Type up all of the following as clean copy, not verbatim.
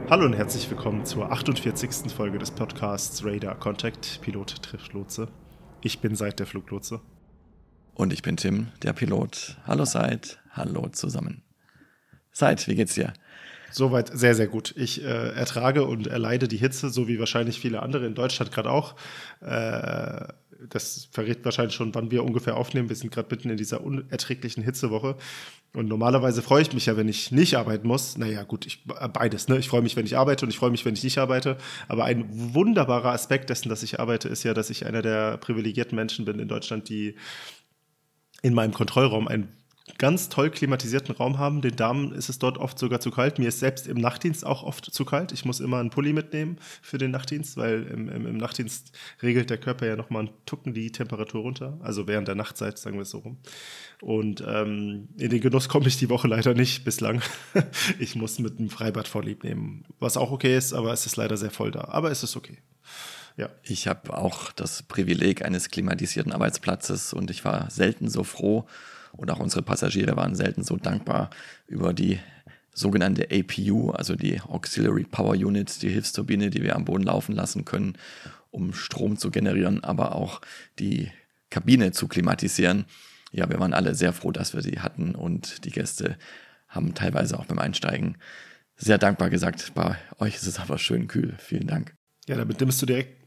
Hallo und herzlich willkommen zur 48. Folge des Podcasts Radar Contact, Pilot trifft Lotse. Ich bin Seid, der Fluglotse. Und ich bin Tim, der Pilot. Hallo Seid, hallo zusammen. Seid, wie geht's dir? Soweit sehr, sehr gut. Ich ertrage und erleide die Hitze, so wie wahrscheinlich viele andere in Deutschland gerade auch. Das verrät wahrscheinlich schon, wann wir ungefähr aufnehmen. Wir sind gerade mitten in dieser unerträglichen Hitzewoche. Und normalerweise freue ich mich ja, wenn ich nicht arbeiten muss. Naja, gut, beides. Ne? Ich freue mich, wenn ich arbeite, und ich freue mich, wenn ich nicht arbeite. Aber ein wunderbarer Aspekt dessen, dass ich arbeite, ist ja, dass ich einer der privilegierten Menschen bin in Deutschland, die in meinem Kontrollraum einen ganz toll klimatisierten Raum haben. Den Damen ist es dort oft sogar zu kalt. Mir ist selbst im Nachtdienst auch oft zu kalt. Ich muss immer einen Pulli mitnehmen für den Nachtdienst, weil im Nachtdienst regelt der Körper ja nochmal einen Tucken die Temperatur runter. Also während der Nachtzeit, sagen wir es so rum. Und in den Genuss komme ich die Woche leider nicht bislang. Ich muss mit einem Freibad vorlieb nehmen, was auch okay ist, aber es ist leider sehr voll da. Aber es ist okay. Ja. Ich habe auch das Privileg eines klimatisierten Arbeitsplatzes und ich war selten so froh und auch unsere Passagiere waren selten so dankbar über die sogenannte APU, also die Auxiliary Power Unit, die Hilfsturbine, die wir am Boden laufen lassen können, um Strom zu generieren, aber auch die Kabine zu klimatisieren. Ja, wir waren alle sehr froh, dass wir sie hatten und die Gäste haben teilweise auch beim Einsteigen sehr dankbar gesagt, bei euch ist es aber schön kühl, vielen Dank. Ja, damit nimmst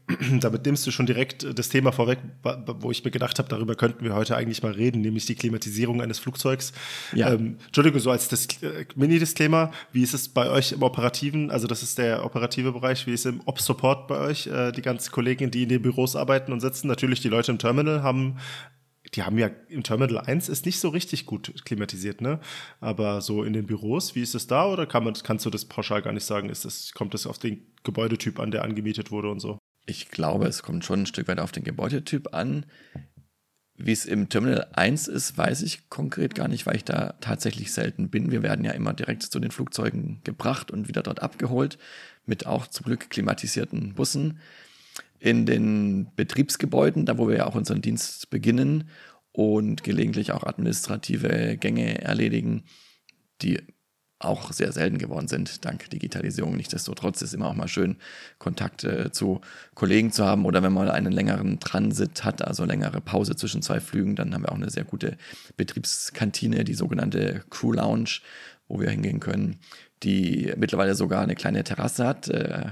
du schon direkt das Thema vorweg, wo ich mir gedacht habe, darüber könnten wir heute eigentlich mal reden, nämlich die Klimatisierung eines Flugzeugs. Ja. Entschuldigung, so als das Mini-Disclaimer, wie ist es bei euch im Operativen, also das ist der operative Bereich, wie ist es im Op-Support bei euch, die ganzen Kollegen, die in den Büros arbeiten und sitzen, natürlich die Leute im Terminal haben ja im Terminal 1 ist nicht so richtig gut klimatisiert, ne? Aber so in den Büros, wie ist es da, oder kannst du das pauschal gar nicht sagen? Kommt das auf den Gebäudetyp an, der angemietet wurde und so? Ich glaube, es kommt schon ein Stück weit auf den Gebäudetyp an. Wie es im Terminal 1 ist, weiß ich konkret gar nicht, weil ich da tatsächlich selten bin. Wir werden ja immer direkt zu den Flugzeugen gebracht und wieder dort abgeholt, mit auch zum Glück klimatisierten Bussen. In den Betriebsgebäuden, da wo wir ja auch unseren Dienst beginnen und gelegentlich auch administrative Gänge erledigen, die auch sehr selten geworden sind, dank Digitalisierung. Nichtsdestotrotz ist immer auch mal schön, Kontakt zu Kollegen zu haben, oder wenn man einen längeren Transit hat, also längere Pause zwischen zwei Flügen, dann haben wir auch eine sehr gute Betriebskantine, die sogenannte Crew Lounge, wo wir hingehen können, die mittlerweile sogar eine kleine Terrasse hat.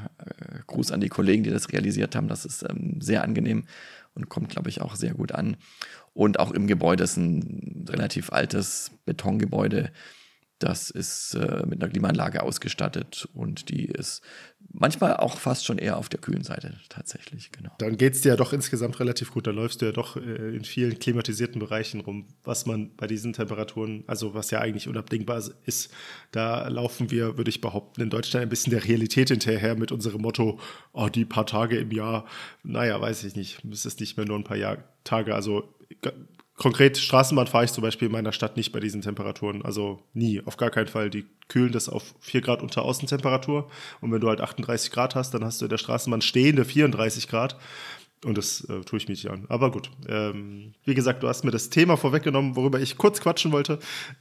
Gruß an die Kollegen, die das realisiert haben. Das ist sehr angenehm und kommt, glaube ich, auch sehr gut an. Und auch im Gebäude ist ein relativ altes Betongebäude. Das ist mit einer Klimaanlage ausgestattet und die ist manchmal auch fast schon eher auf der kühlen Seite tatsächlich, genau. Dann geht es dir ja doch insgesamt relativ gut. Da läufst du ja doch in vielen klimatisierten Bereichen rum, was man bei diesen Temperaturen, also was ja eigentlich unabdingbar ist, da laufen wir, würde ich behaupten, in Deutschland ein bisschen der Realität hinterher mit unserem Motto, oh, die paar Tage im Jahr, naja, weiß ich nicht, es ist nicht mehr nur ein paar Tage, also konkret Straßenbahn fahre ich zum Beispiel in meiner Stadt nicht bei diesen Temperaturen, also nie, auf gar keinen Fall. Die kühlen das auf 4 Grad unter Außentemperatur und wenn du halt 38 Grad hast, dann hast du in der Straßenbahn stehende 34 Grad und das tue ich mir nicht an. Aber gut, wie gesagt, du hast mir das Thema vorweggenommen, worüber ich kurz quatschen wollte,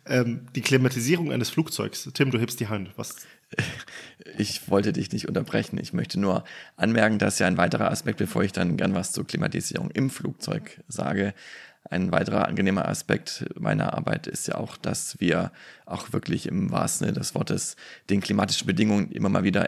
die Klimatisierung eines Flugzeugs. Tim, du hebst die Hand, was? Ich wollte dich nicht unterbrechen. Ich möchte nur anmerken, dass ja ein weiterer Aspekt, bevor ich dann gern was zur Klimatisierung im Flugzeug sage, ein weiterer angenehmer Aspekt meiner Arbeit ist ja auch, dass wir auch wirklich im wahrsten Sinne des Wortes den klimatischen Bedingungen immer mal wieder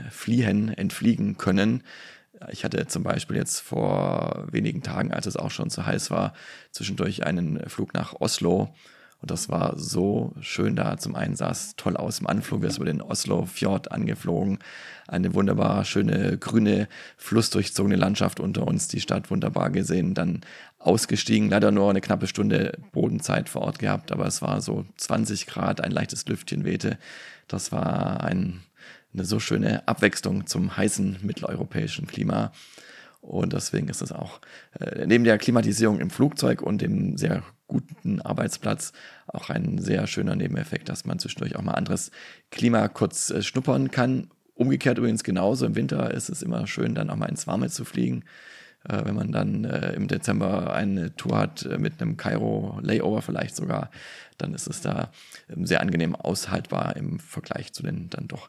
entfliegen können. Ich hatte zum Beispiel jetzt vor wenigen Tagen, als es auch schon zu heiß war, zwischendurch einen Flug nach Oslo. Und das war so schön da. Zum einen sah es toll aus im Anflug. Wir sind über den Oslo-Fjord angeflogen. Eine wunderbar schöne, grüne, flussdurchzogene Landschaft unter uns. Die Stadt wunderbar gesehen. Dann ausgestiegen. Leider nur eine knappe Stunde Bodenzeit vor Ort gehabt. Aber es war so 20 Grad, ein leichtes Lüftchen wehte. Das war eine so schöne Abwechslung zum heißen mitteleuropäischen Klima. Und deswegen ist es auch neben der Klimatisierung im Flugzeug und dem sehr guten Arbeitsplatz auch ein sehr schöner Nebeneffekt, dass man zwischendurch auch mal anderes Klima kurz schnuppern kann. Umgekehrt übrigens genauso. Im Winter ist es immer schön, dann auch mal ins Warme zu fliegen. Wenn man dann im Dezember eine Tour hat mit einem Kairo-Layover vielleicht sogar, dann ist es da sehr angenehm aushaltbar im Vergleich zu den dann doch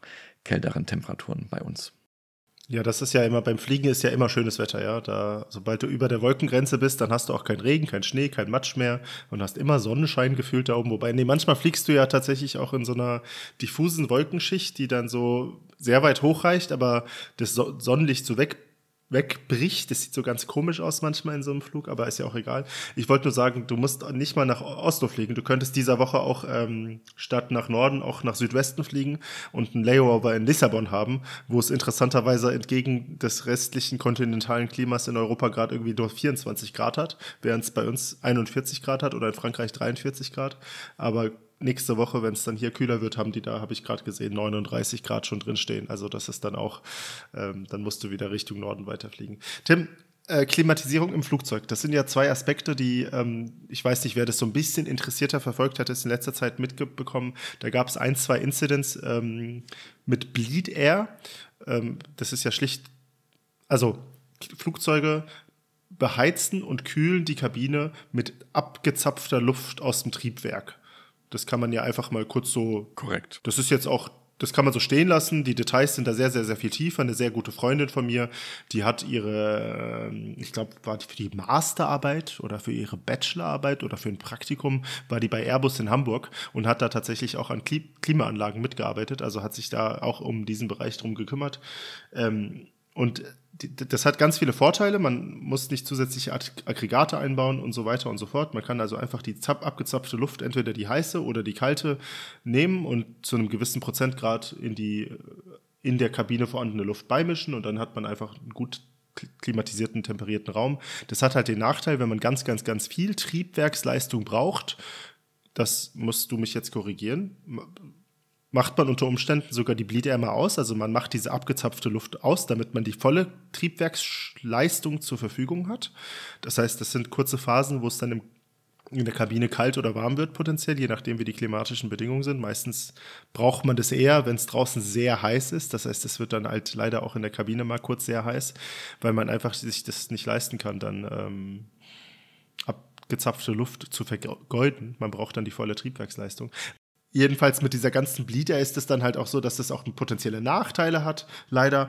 kälteren Temperaturen bei uns. Ja, das ist ja immer, beim Fliegen ist ja immer schönes Wetter, ja. Da, sobald du über der Wolkengrenze bist, dann hast du auch keinen Regen, keinen Schnee, keinen Matsch mehr und hast immer Sonnenschein gefühlt da oben. Wobei, nee, manchmal fliegst du ja tatsächlich auch in so einer diffusen Wolkenschicht, die dann so sehr weit hochreicht, aber das Sonnenlicht so wegbricht. Das sieht so ganz komisch aus manchmal in so einem Flug, aber ist ja auch egal. Ich wollte nur sagen, du musst nicht mal nach Oslo fliegen. Du könntest dieser Woche auch statt nach Norden auch nach Südwesten fliegen und einen Layover in Lissabon haben, wo es interessanterweise entgegen des restlichen kontinentalen Klimas in Europa gerade irgendwie nur 24 Grad hat, während es bei uns 41 Grad hat oder in Frankreich 43 Grad. Aber nächste Woche, wenn es dann hier kühler wird, haben die da, habe ich gerade gesehen, 39 Grad schon drin stehen. Also das ist dann auch, dann musst du wieder Richtung Norden weiterfliegen. Tim, Klimatisierung im Flugzeug, das sind ja zwei Aspekte, die, ich weiß nicht, wer das so ein bisschen interessierter verfolgt hat, ist in letzter Zeit mitbekommen. Da gab es 1, 2 Incidents mit Bleed Air. Das ist ja schlicht, also Flugzeuge beheizen und kühlen die Kabine mit abgezapfter Luft aus dem Triebwerk. Das kann man ja einfach mal kurz so. Korrekt. Das ist jetzt auch, das kann man so stehen lassen. Die Details sind da sehr, sehr, sehr viel tiefer. Eine sehr gute Freundin von mir, die hat ihre, ich glaube, war die für die Masterarbeit oder für ihre Bachelorarbeit oder für ein Praktikum, war die bei Airbus in Hamburg und hat da tatsächlich auch an Klimaanlagen mitgearbeitet. Also hat sich da auch um diesen Bereich drum gekümmert. Und das hat ganz viele Vorteile. Man muss nicht zusätzliche Aggregate einbauen und so weiter und so fort. Man kann also einfach die abgezapfte Luft, entweder die heiße oder die kalte, nehmen und zu einem gewissen Prozentgrad in der Kabine vorhandene Luft beimischen und dann hat man einfach einen gut klimatisierten, temperierten Raum. Das hat halt den Nachteil, wenn man ganz, ganz, ganz viel Triebwerksleistung braucht, das musst du mich jetzt korrigieren, macht man unter Umständen sogar die Bleed Air mal aus. Also man macht diese abgezapfte Luft aus, damit man die volle Triebwerksleistung zur Verfügung hat. Das heißt, das sind kurze Phasen, wo es dann in der Kabine kalt oder warm wird potenziell, je nachdem wie die klimatischen Bedingungen sind. Meistens braucht man das eher, wenn es draußen sehr heiß ist. Das heißt, es wird dann halt leider auch in der Kabine mal kurz sehr heiß, weil man einfach sich das nicht leisten kann, dann abgezapfte Luft zu vergeuden. Man braucht dann die volle Triebwerksleistung. Jedenfalls mit dieser ganzen Bleed Air ist es dann halt auch so, dass das auch potenzielle Nachteile hat, leider.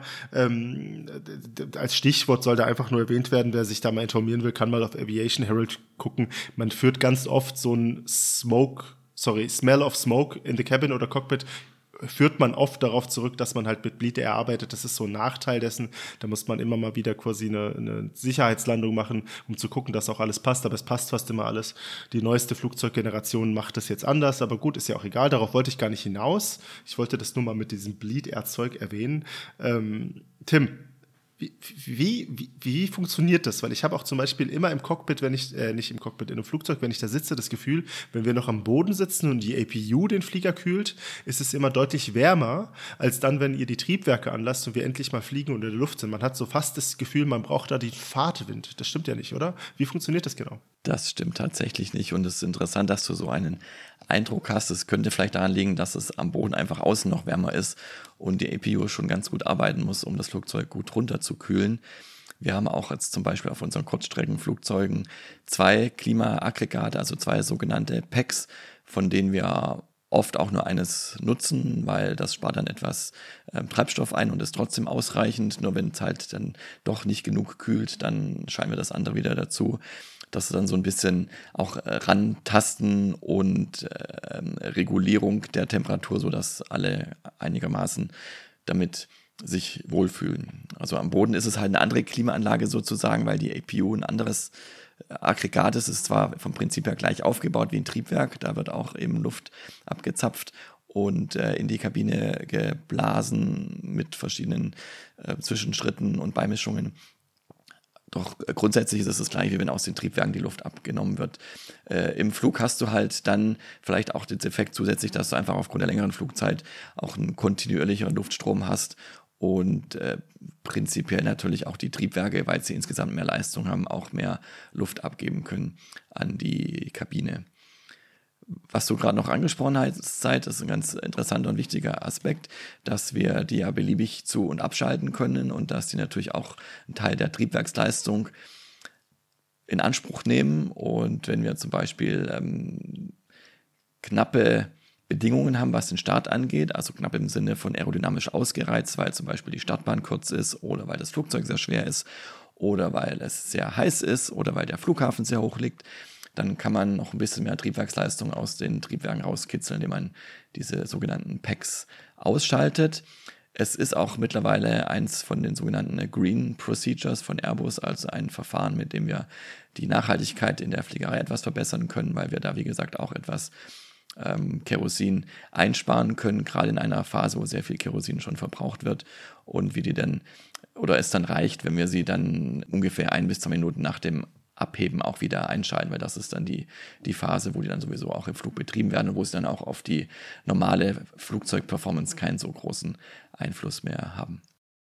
Als Stichwort soll da einfach nur erwähnt werden, wer sich da mal informieren will, kann mal auf Aviation Herald gucken. Man führt ganz oft so ein Smell of Smoke in the Cabin oder Cockpit, führt man oft darauf zurück, dass man halt mit Bleed Air arbeitet. Das ist so ein Nachteil dessen. Da muss man immer mal wieder quasi eine Sicherheitslandung machen, um zu gucken, dass auch alles passt. Aber es passt fast immer alles. Die neueste Flugzeuggeneration macht das jetzt anders. Aber gut, ist ja auch egal. Darauf wollte ich gar nicht hinaus. Ich wollte das nur mal mit diesem Bleed Air Zeug erwähnen. Tim, wie funktioniert das? Weil ich habe auch zum Beispiel immer im Cockpit, nicht im Cockpit, in einem Flugzeug, wenn ich da sitze, das Gefühl, wenn wir noch am Boden sitzen und die APU den Flieger kühlt, ist es immer deutlich wärmer, als dann, wenn ihr die Triebwerke anlasst und wir endlich mal fliegen und in der Luft sind. Man hat so fast das Gefühl, man braucht da den Fahrtwind. Das stimmt ja nicht, oder? Wie funktioniert das genau? Das stimmt tatsächlich nicht und es ist interessant, dass du so einen Eindruck hast. Es könnte vielleicht daran liegen, dass es am Boden einfach außen noch wärmer ist und die APU schon ganz gut arbeiten muss, um das Flugzeug gut runterzukühlen. Wir haben auch jetzt zum Beispiel auf unseren Kurzstreckenflugzeugen 2 Klimaaggregate, also 2 sogenannte PACs, von denen wir oft auch nur eines nutzen, weil das spart dann etwas Treibstoff ein und ist trotzdem ausreichend. Nur wenn es halt dann doch nicht genug kühlt, dann scheinen wir das andere wieder dazu. Das ist dann so ein bisschen auch Rantasten und Regulierung der Temperatur, sodass alle einigermaßen damit sich wohlfühlen. Also am Boden ist es halt eine andere Klimaanlage sozusagen, weil die APU ein anderes Aggregat ist. Es ist zwar vom Prinzip her gleich aufgebaut wie ein Triebwerk, da wird auch eben Luft abgezapft und in die Kabine geblasen mit verschiedenen Zwischenschritten und Beimischungen. Doch grundsätzlich ist es das gleiche, wie wenn aus den Triebwerken die Luft abgenommen wird. Im Flug hast du halt dann vielleicht auch den Effekt zusätzlich, dass du einfach aufgrund der längeren Flugzeit auch einen kontinuierlicheren Luftstrom hast und prinzipiell natürlich auch die Triebwerke, weil sie insgesamt mehr Leistung haben, auch mehr Luft abgeben können an die Kabine. Was du gerade noch angesprochen hast, ist ein ganz interessanter und wichtiger Aspekt, dass wir die ja beliebig zu- und abschalten können und dass die natürlich auch einen Teil der Triebwerksleistung in Anspruch nehmen. Und wenn wir zum Beispiel knappe Bedingungen haben, was den Start angeht, also knapp im Sinne von aerodynamisch ausgereizt, weil zum Beispiel die Startbahn kurz ist oder weil das Flugzeug sehr schwer ist oder weil es sehr heiß ist oder weil der Flughafen sehr hoch liegt, dann kann man noch ein bisschen mehr Triebwerksleistung aus den Triebwerken rauskitzeln, indem man diese sogenannten PACs ausschaltet. Es ist auch mittlerweile eins von den sogenannten Green Procedures von Airbus, also ein Verfahren, mit dem wir die Nachhaltigkeit in der Fliegerei etwas verbessern können, weil wir da, wie gesagt, auch etwas Kerosin einsparen können, gerade in einer Phase, wo sehr viel Kerosin schon verbraucht wird und wie die dann, oder es dann reicht, wenn wir sie dann ungefähr 1 bis 2 Minuten nach dem Abheben auch wieder einschalten, weil das ist dann die Phase, wo die dann sowieso auch im Flug betrieben werden und wo sie dann auch auf die normale Flugzeugperformance keinen so großen Einfluss mehr haben.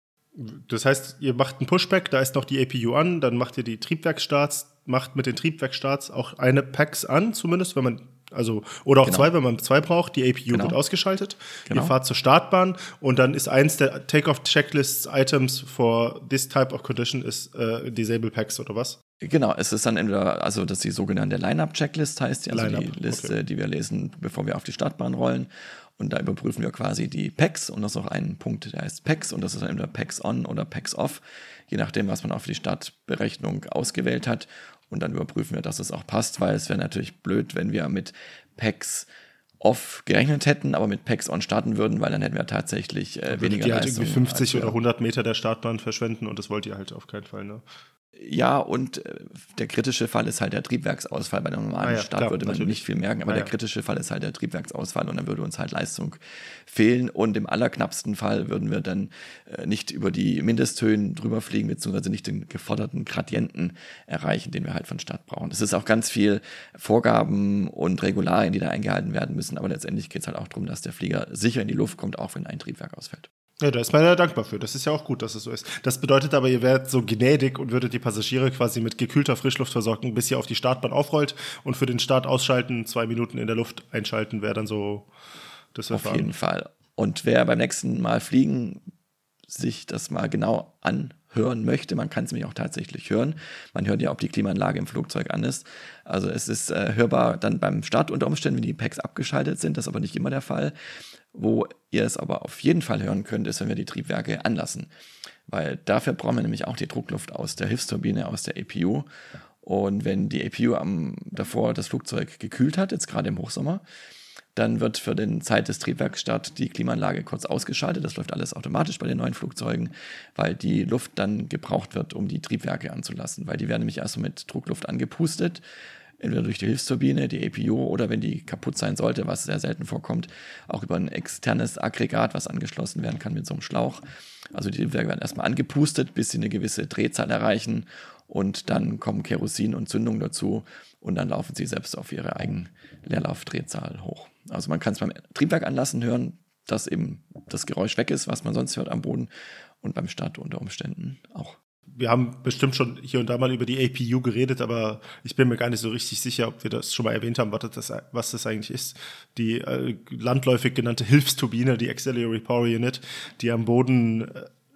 Das heißt, ihr macht einen Pushback, da ist noch die APU an, dann macht ihr die Triebwerksstarts, macht mit den Triebwerksstarts auch eine PACs an, zumindest, wenn man, also, oder auch Genau. 2, wenn man 2 braucht, die APU Genau. wird ausgeschaltet, Genau. Ihr fahrt zur Startbahn und dann ist eins der Take-off-Checklists-Items for this type of condition ist Disable PACs oder was? Genau, es ist dann entweder, also das ist die sogenannte Line-Up-Checklist, heißt die, also Line-Up, die Liste, okay. die wir lesen, bevor wir auf die Startbahn rollen. Und da überprüfen wir quasi die PACs und das ist auch ein Punkt, der heißt PACs und das ist dann entweder PACs on oder PACs off, je nachdem, was man auf die Startberechnung ausgewählt hat. Und dann überprüfen wir, dass es auch passt, weil es wäre natürlich blöd, wenn wir mit PACs off gerechnet hätten, aber mit PACs on starten würden, weil dann hätten wir tatsächlich weniger die halt Leistung. irgendwie 50 als wir- oder 100 Meter der Startbahn verschwenden und das wollt ihr halt auf keinen Fall, ne? Ja, und der kritische Fall ist halt der Triebwerksausfall. Bei einem normalen Start klar, würde man natürlich. nicht viel merken, aber Ah, der ja. kritische Fall ist halt der Triebwerksausfall und dann würde uns halt Leistung fehlen und im allerknappsten Fall würden wir dann nicht über die Mindesthöhen drüber fliegen, beziehungsweise nicht den geforderten Gradienten erreichen, den wir halt von Start brauchen. Es ist auch ganz viel Vorgaben und Regularien, die da eingehalten werden müssen, aber letztendlich geht es halt auch darum, dass der Flieger sicher in die Luft kommt, auch wenn ein Triebwerk ausfällt. Ja, da ist man ja dankbar für. Das ist ja auch gut, dass es so ist. Das bedeutet aber, ihr wärt so gnädig und würdet die Passagiere quasi mit gekühlter Frischluft versorgen, bis ihr auf die Startbahn aufrollt und für den Start ausschalten, 2 Minuten in der Luft einschalten, wäre dann so das Verfahren. Auf jeden Fall. Und wer beim nächsten Mal fliegen sich das mal genau anhören möchte, man kann es nämlich auch tatsächlich hören. Man hört ja, ob die Klimaanlage im Flugzeug an ist. Also es ist hörbar dann beim Start unter Umständen, wenn die PACs abgeschaltet sind. Das ist aber nicht immer der Fall. Wo ihr es aber auf jeden Fall hören könnt, ist, wenn wir die Triebwerke anlassen. Weil dafür brauchen wir nämlich auch die Druckluft aus der Hilfsturbine, aus der APU. Und wenn die APU davor das Flugzeug gekühlt hat, jetzt gerade im Hochsommer, dann wird für den Zeit des Triebwerksstarts die Klimaanlage kurz ausgeschaltet. Das läuft alles automatisch bei den neuen Flugzeugen, weil die Luft dann gebraucht wird, um die Triebwerke anzulassen. Weil die werden nämlich erst mit Druckluft angepustet, entweder durch die Hilfsturbine, die APU, oder wenn die kaputt sein sollte, was sehr selten vorkommt, auch über ein externes Aggregat, was angeschlossen werden kann mit so einem Schlauch. Also die Triebwerke werden erstmal angepustet, bis sie eine gewisse Drehzahl erreichen und dann kommen Kerosin und Zündung dazu und dann laufen sie selbst auf ihre eigene Leerlaufdrehzahl hoch. Also man kann es beim Triebwerk anlassen hören, dass eben das Geräusch weg ist, was man sonst hört am Boden und beim Start unter Umständen auch. Wir haben bestimmt schon hier und da mal über die APU geredet, aber ich bin mir gar nicht so richtig sicher, ob wir das schon mal erwähnt haben, was das eigentlich ist. Die landläufig genannte Hilfsturbine, die Auxiliary Power Unit, die am Boden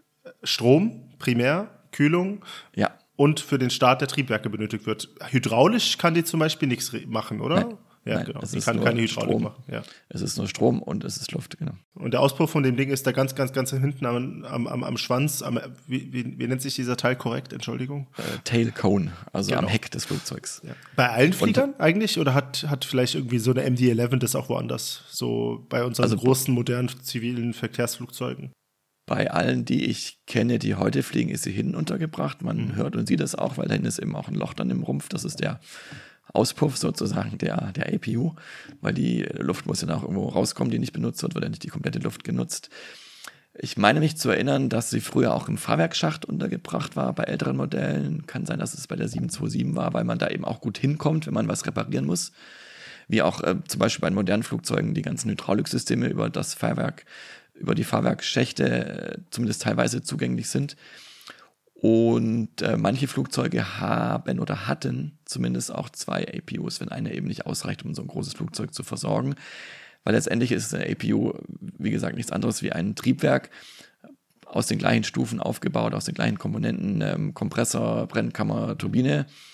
Strom, primär, Kühlung und für den Start der Triebwerke benötigt wird. Hydraulisch kann die zum Beispiel nichts machen, oder? Nein. Ja, Nein, genau. es Die ist kann nur keine Hydraulik Strom. machen. Ja. Es ist nur Strom und es ist Luft, genau. Und der Auspuff von dem Ding ist da ganz hinten am Schwanz. Wie nennt sich dieser Teil korrekt? Entschuldigung. Tail Cone, also Genau. am Heck des Flugzeugs. Ja. Bei allen Fliegern eigentlich? Oder hat vielleicht irgendwie so eine MD-11 das auch woanders? So bei unseren großen, modernen zivilen Verkehrsflugzeugen? Bei allen, die ich kenne, die heute fliegen, ist sie hinten untergebracht. Man hört und sieht es auch, weil da hinten ist eben auch ein Loch dann im Rumpf. Das ist der Auspuff sozusagen der APU, weil die Luft muss ja auch irgendwo rauskommen, die nicht benutzt wird ja nicht die komplette Luft genutzt. Ich meine mich zu erinnern, dass sie früher auch im Fahrwerksschacht untergebracht war bei älteren Modellen. Kann sein, dass es bei der 727 war, weil man da eben auch gut hinkommt, wenn man was reparieren muss. Wie auch zum Beispiel bei modernen Flugzeugen die ganzen Hydrauliksysteme über das Fahrwerk, über die Fahrwerksschächte zumindest teilweise zugänglich sind. Und manche Flugzeuge haben oder hatten zumindest auch 2 APUs, wenn eine eben nicht ausreicht, um so ein großes Flugzeug zu versorgen. Weil letztendlich ist eine APU, wie gesagt, nichts anderes wie ein Triebwerk aus den gleichen Stufen aufgebaut, aus den gleichen Komponenten, Kompressor, Brennkammer, Turbine.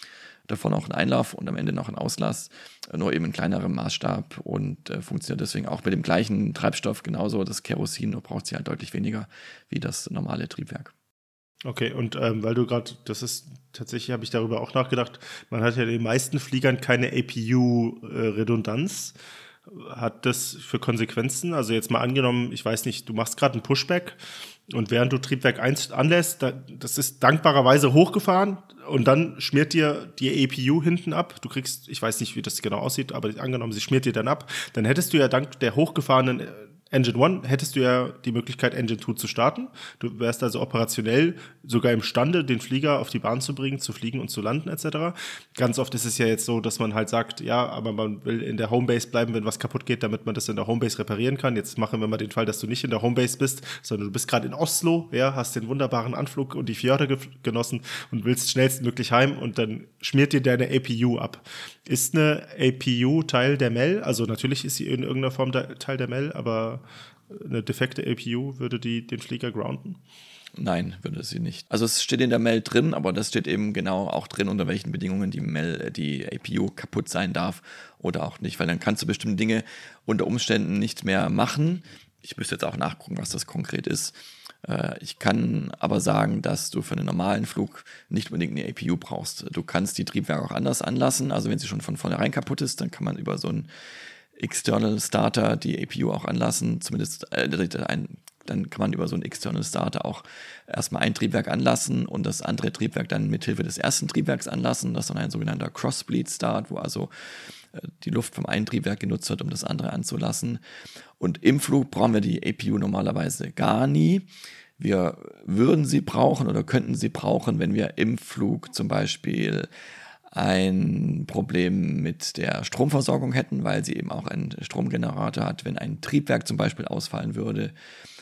davor noch einen Einlauf und am Ende noch einen Auslass, nur eben in kleinerem Maßstab und funktioniert deswegen auch mit dem gleichen Treibstoff genauso, das Kerosin, nur braucht sie halt deutlich weniger wie das normale Triebwerk. Okay, und weil du gerade, das ist tatsächlich, habe ich darüber auch nachgedacht, man hat ja in den meisten Fliegern keine APU-Redundanz. Hat das für Konsequenzen? Also jetzt mal angenommen, ich weiß nicht, du machst gerade einen Pushback und während du Triebwerk 1 anlässt, das ist dankbarerweise hochgefahren und dann schmiert dir die APU hinten ab. Du kriegst, ich weiß nicht, wie das genau aussieht, aber angenommen, sie schmiert dir dann ab, dann hättest du ja dank der hochgefahrenen Engine 1 hättest du ja die Möglichkeit, Engine 2 zu starten. Du wärst also operationell sogar imstande, den Flieger auf die Bahn zu bringen, zu fliegen und zu landen etc. Ganz oft ist es ja jetzt so, dass man halt sagt, ja, aber man will in der Homebase bleiben, wenn was kaputt geht, damit man das in der Homebase reparieren kann. Jetzt machen wir mal den Fall, dass du nicht in der Homebase bist, sondern du bist gerade in Oslo, ja, hast den wunderbaren Anflug und die Fjorde genossen und willst schnellstmöglich heim und dann schmiert dir deine APU ab. Ist eine APU Teil der MEL? Also natürlich ist sie in irgendeiner Form Teil der MEL, aber eine defekte APU würde die den Flieger grounden? Nein, würde sie nicht. Also es steht in der MEL drin, aber das steht eben genau auch drin, unter welchen Bedingungen die APU kaputt sein darf oder auch nicht, weil dann kannst du bestimmte Dinge unter Umständen nicht mehr machen. Ich müsste jetzt auch nachgucken, was das konkret ist. Ich kann aber sagen, dass du für einen normalen Flug nicht unbedingt eine APU brauchst. Du kannst die Triebwerke auch anders anlassen. Also wenn sie schon von vornherein kaputt ist, dann kann man über so einen External Starter die APU auch anlassen. Zumindest dann kann man über so einen External Starter auch erstmal ein Triebwerk anlassen und das andere Triebwerk dann mithilfe des ersten Triebwerks anlassen. Das ist dann ein sogenannter Crossbleed Start, wo also die Luft vom einen Triebwerk genutzt wird, um das andere anzulassen. Und im Flug brauchen wir die APU normalerweise gar nie. Wir würden sie brauchen oder könnten sie brauchen, wenn wir im Flug zum Beispiel ein Problem mit der Stromversorgung hätten, weil sie eben auch einen Stromgenerator hat, wenn ein Triebwerk zum Beispiel ausfallen würde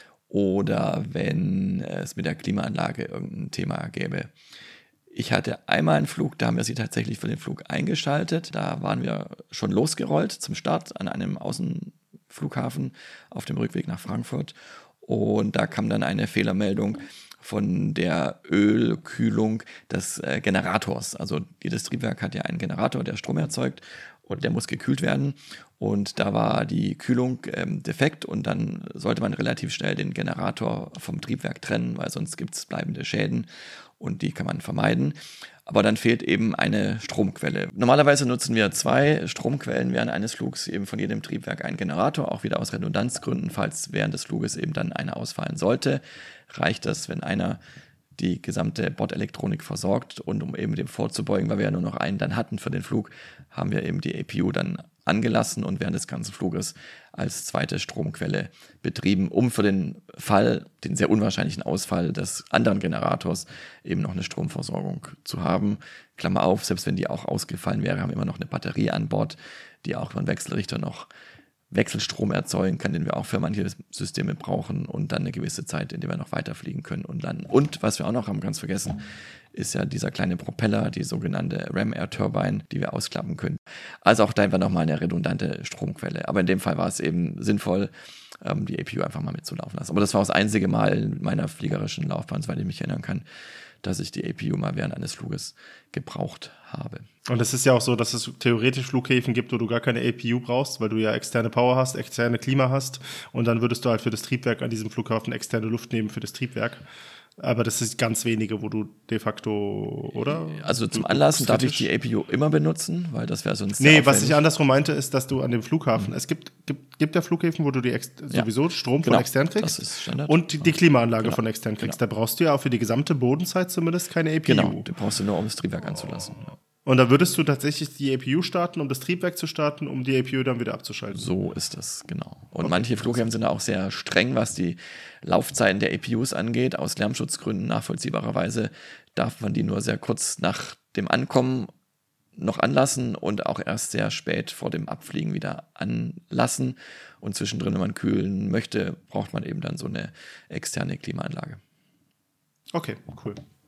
oder wenn es mit der Klimaanlage irgendein Thema gäbe. Ich hatte einmal einen Flug, da haben wir sie tatsächlich für den Flug eingeschaltet. Da waren wir schon losgerollt zum Start an einem Außenflughafen auf dem Rückweg nach Frankfurt. Und da kam dann eine Fehlermeldung von der Ölkühlung des Generators. Also jedes Triebwerk hat ja einen Generator, der Strom erzeugt und der muss gekühlt werden. Und da war die Kühlung defekt und dann sollte man relativ schnell den Generator vom Triebwerk trennen, weil sonst gibt es bleibende Schäden und die kann man vermeiden. Aber dann fehlt eben eine Stromquelle. Normalerweise nutzen wir 2 Stromquellen während eines Flugs, eben von jedem Triebwerk einen Generator, auch wieder aus Redundanzgründen, falls während des Fluges eben dann einer ausfallen sollte. Reicht das, wenn einer die gesamte Bordelektronik versorgt und um eben dem vorzubeugen, weil wir ja nur noch einen dann hatten für den Flug, haben wir eben die APU dann angelassen und während des ganzen Fluges als zweite Stromquelle betrieben, um für den Fall, den sehr unwahrscheinlichen Ausfall des anderen Generators eben noch eine Stromversorgung zu haben. Klammer auf, selbst wenn die auch ausgefallen wäre, haben wir immer noch eine Batterie an Bord, die auch über einen Wechselrichter noch Wechselstrom erzeugen kann, den wir auch für manche Systeme brauchen und dann eine gewisse Zeit, in der wir noch weiterfliegen können und landen. Und was wir auch noch haben ganz vergessen, ist ja dieser kleine Propeller, die sogenannte Ram Air Turbine, die wir ausklappen können. Also auch da einfach nochmal eine redundante Stromquelle. Aber in dem Fall war es eben sinnvoll, die APU einfach mal mitzulaufen lassen. Aber das war das einzige Mal in meiner fliegerischen Laufbahn, soweit ich mich erinnern kann, dass ich die APU mal während eines Fluges gebraucht habe. Und es ist ja auch so, dass es theoretisch Flughäfen gibt, wo du gar keine APU brauchst, weil du ja externe Power hast, externe Klima hast und dann würdest du halt für das Triebwerk an diesem Flughafen externe Luft nehmen für das Triebwerk. Aber das ist ganz wenige, wo du de facto, oder? Also zum Anlassen darf ich die APU immer benutzen, weil das wäre sonst sehr Nee, aufwendig. was ich andersrum meinte, ist, dass du an dem Flughafen, es gibt ja Flughäfen, wo du sowieso Strom von extern kriegst das ist Standard. und die Klimaanlage von extern kriegst. Da brauchst du ja auch für die gesamte Bodenzeit zumindest keine APU. Genau, die brauchst du nur, um das Triebwerk anzulassen. Ja. Und da würdest du tatsächlich die APU starten, um das Triebwerk zu starten, um die APU dann wieder abzuschalten. So ist das, genau. Und manche Flughäfen sind auch sehr streng, was die Laufzeiten der APUs angeht. Aus Lärmschutzgründen nachvollziehbarerweise darf man die nur sehr kurz nach dem Ankommen noch anlassen und auch erst sehr spät vor dem Abfliegen wieder anlassen. Und zwischendrin, wenn man kühlen möchte, braucht man eben dann so eine externe Klimaanlage. Okay, cool.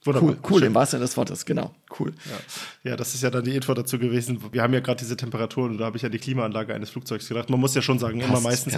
Wunderbar. Cool, im wahrsten Sinne des Wortes, genau, cool. Ja, das ist ja dann die Info dazu gewesen. Wir haben ja gerade diese Temperaturen und da habe ich ja die Klimaanlage eines Flugzeugs gedacht. Man muss ja schon sagen,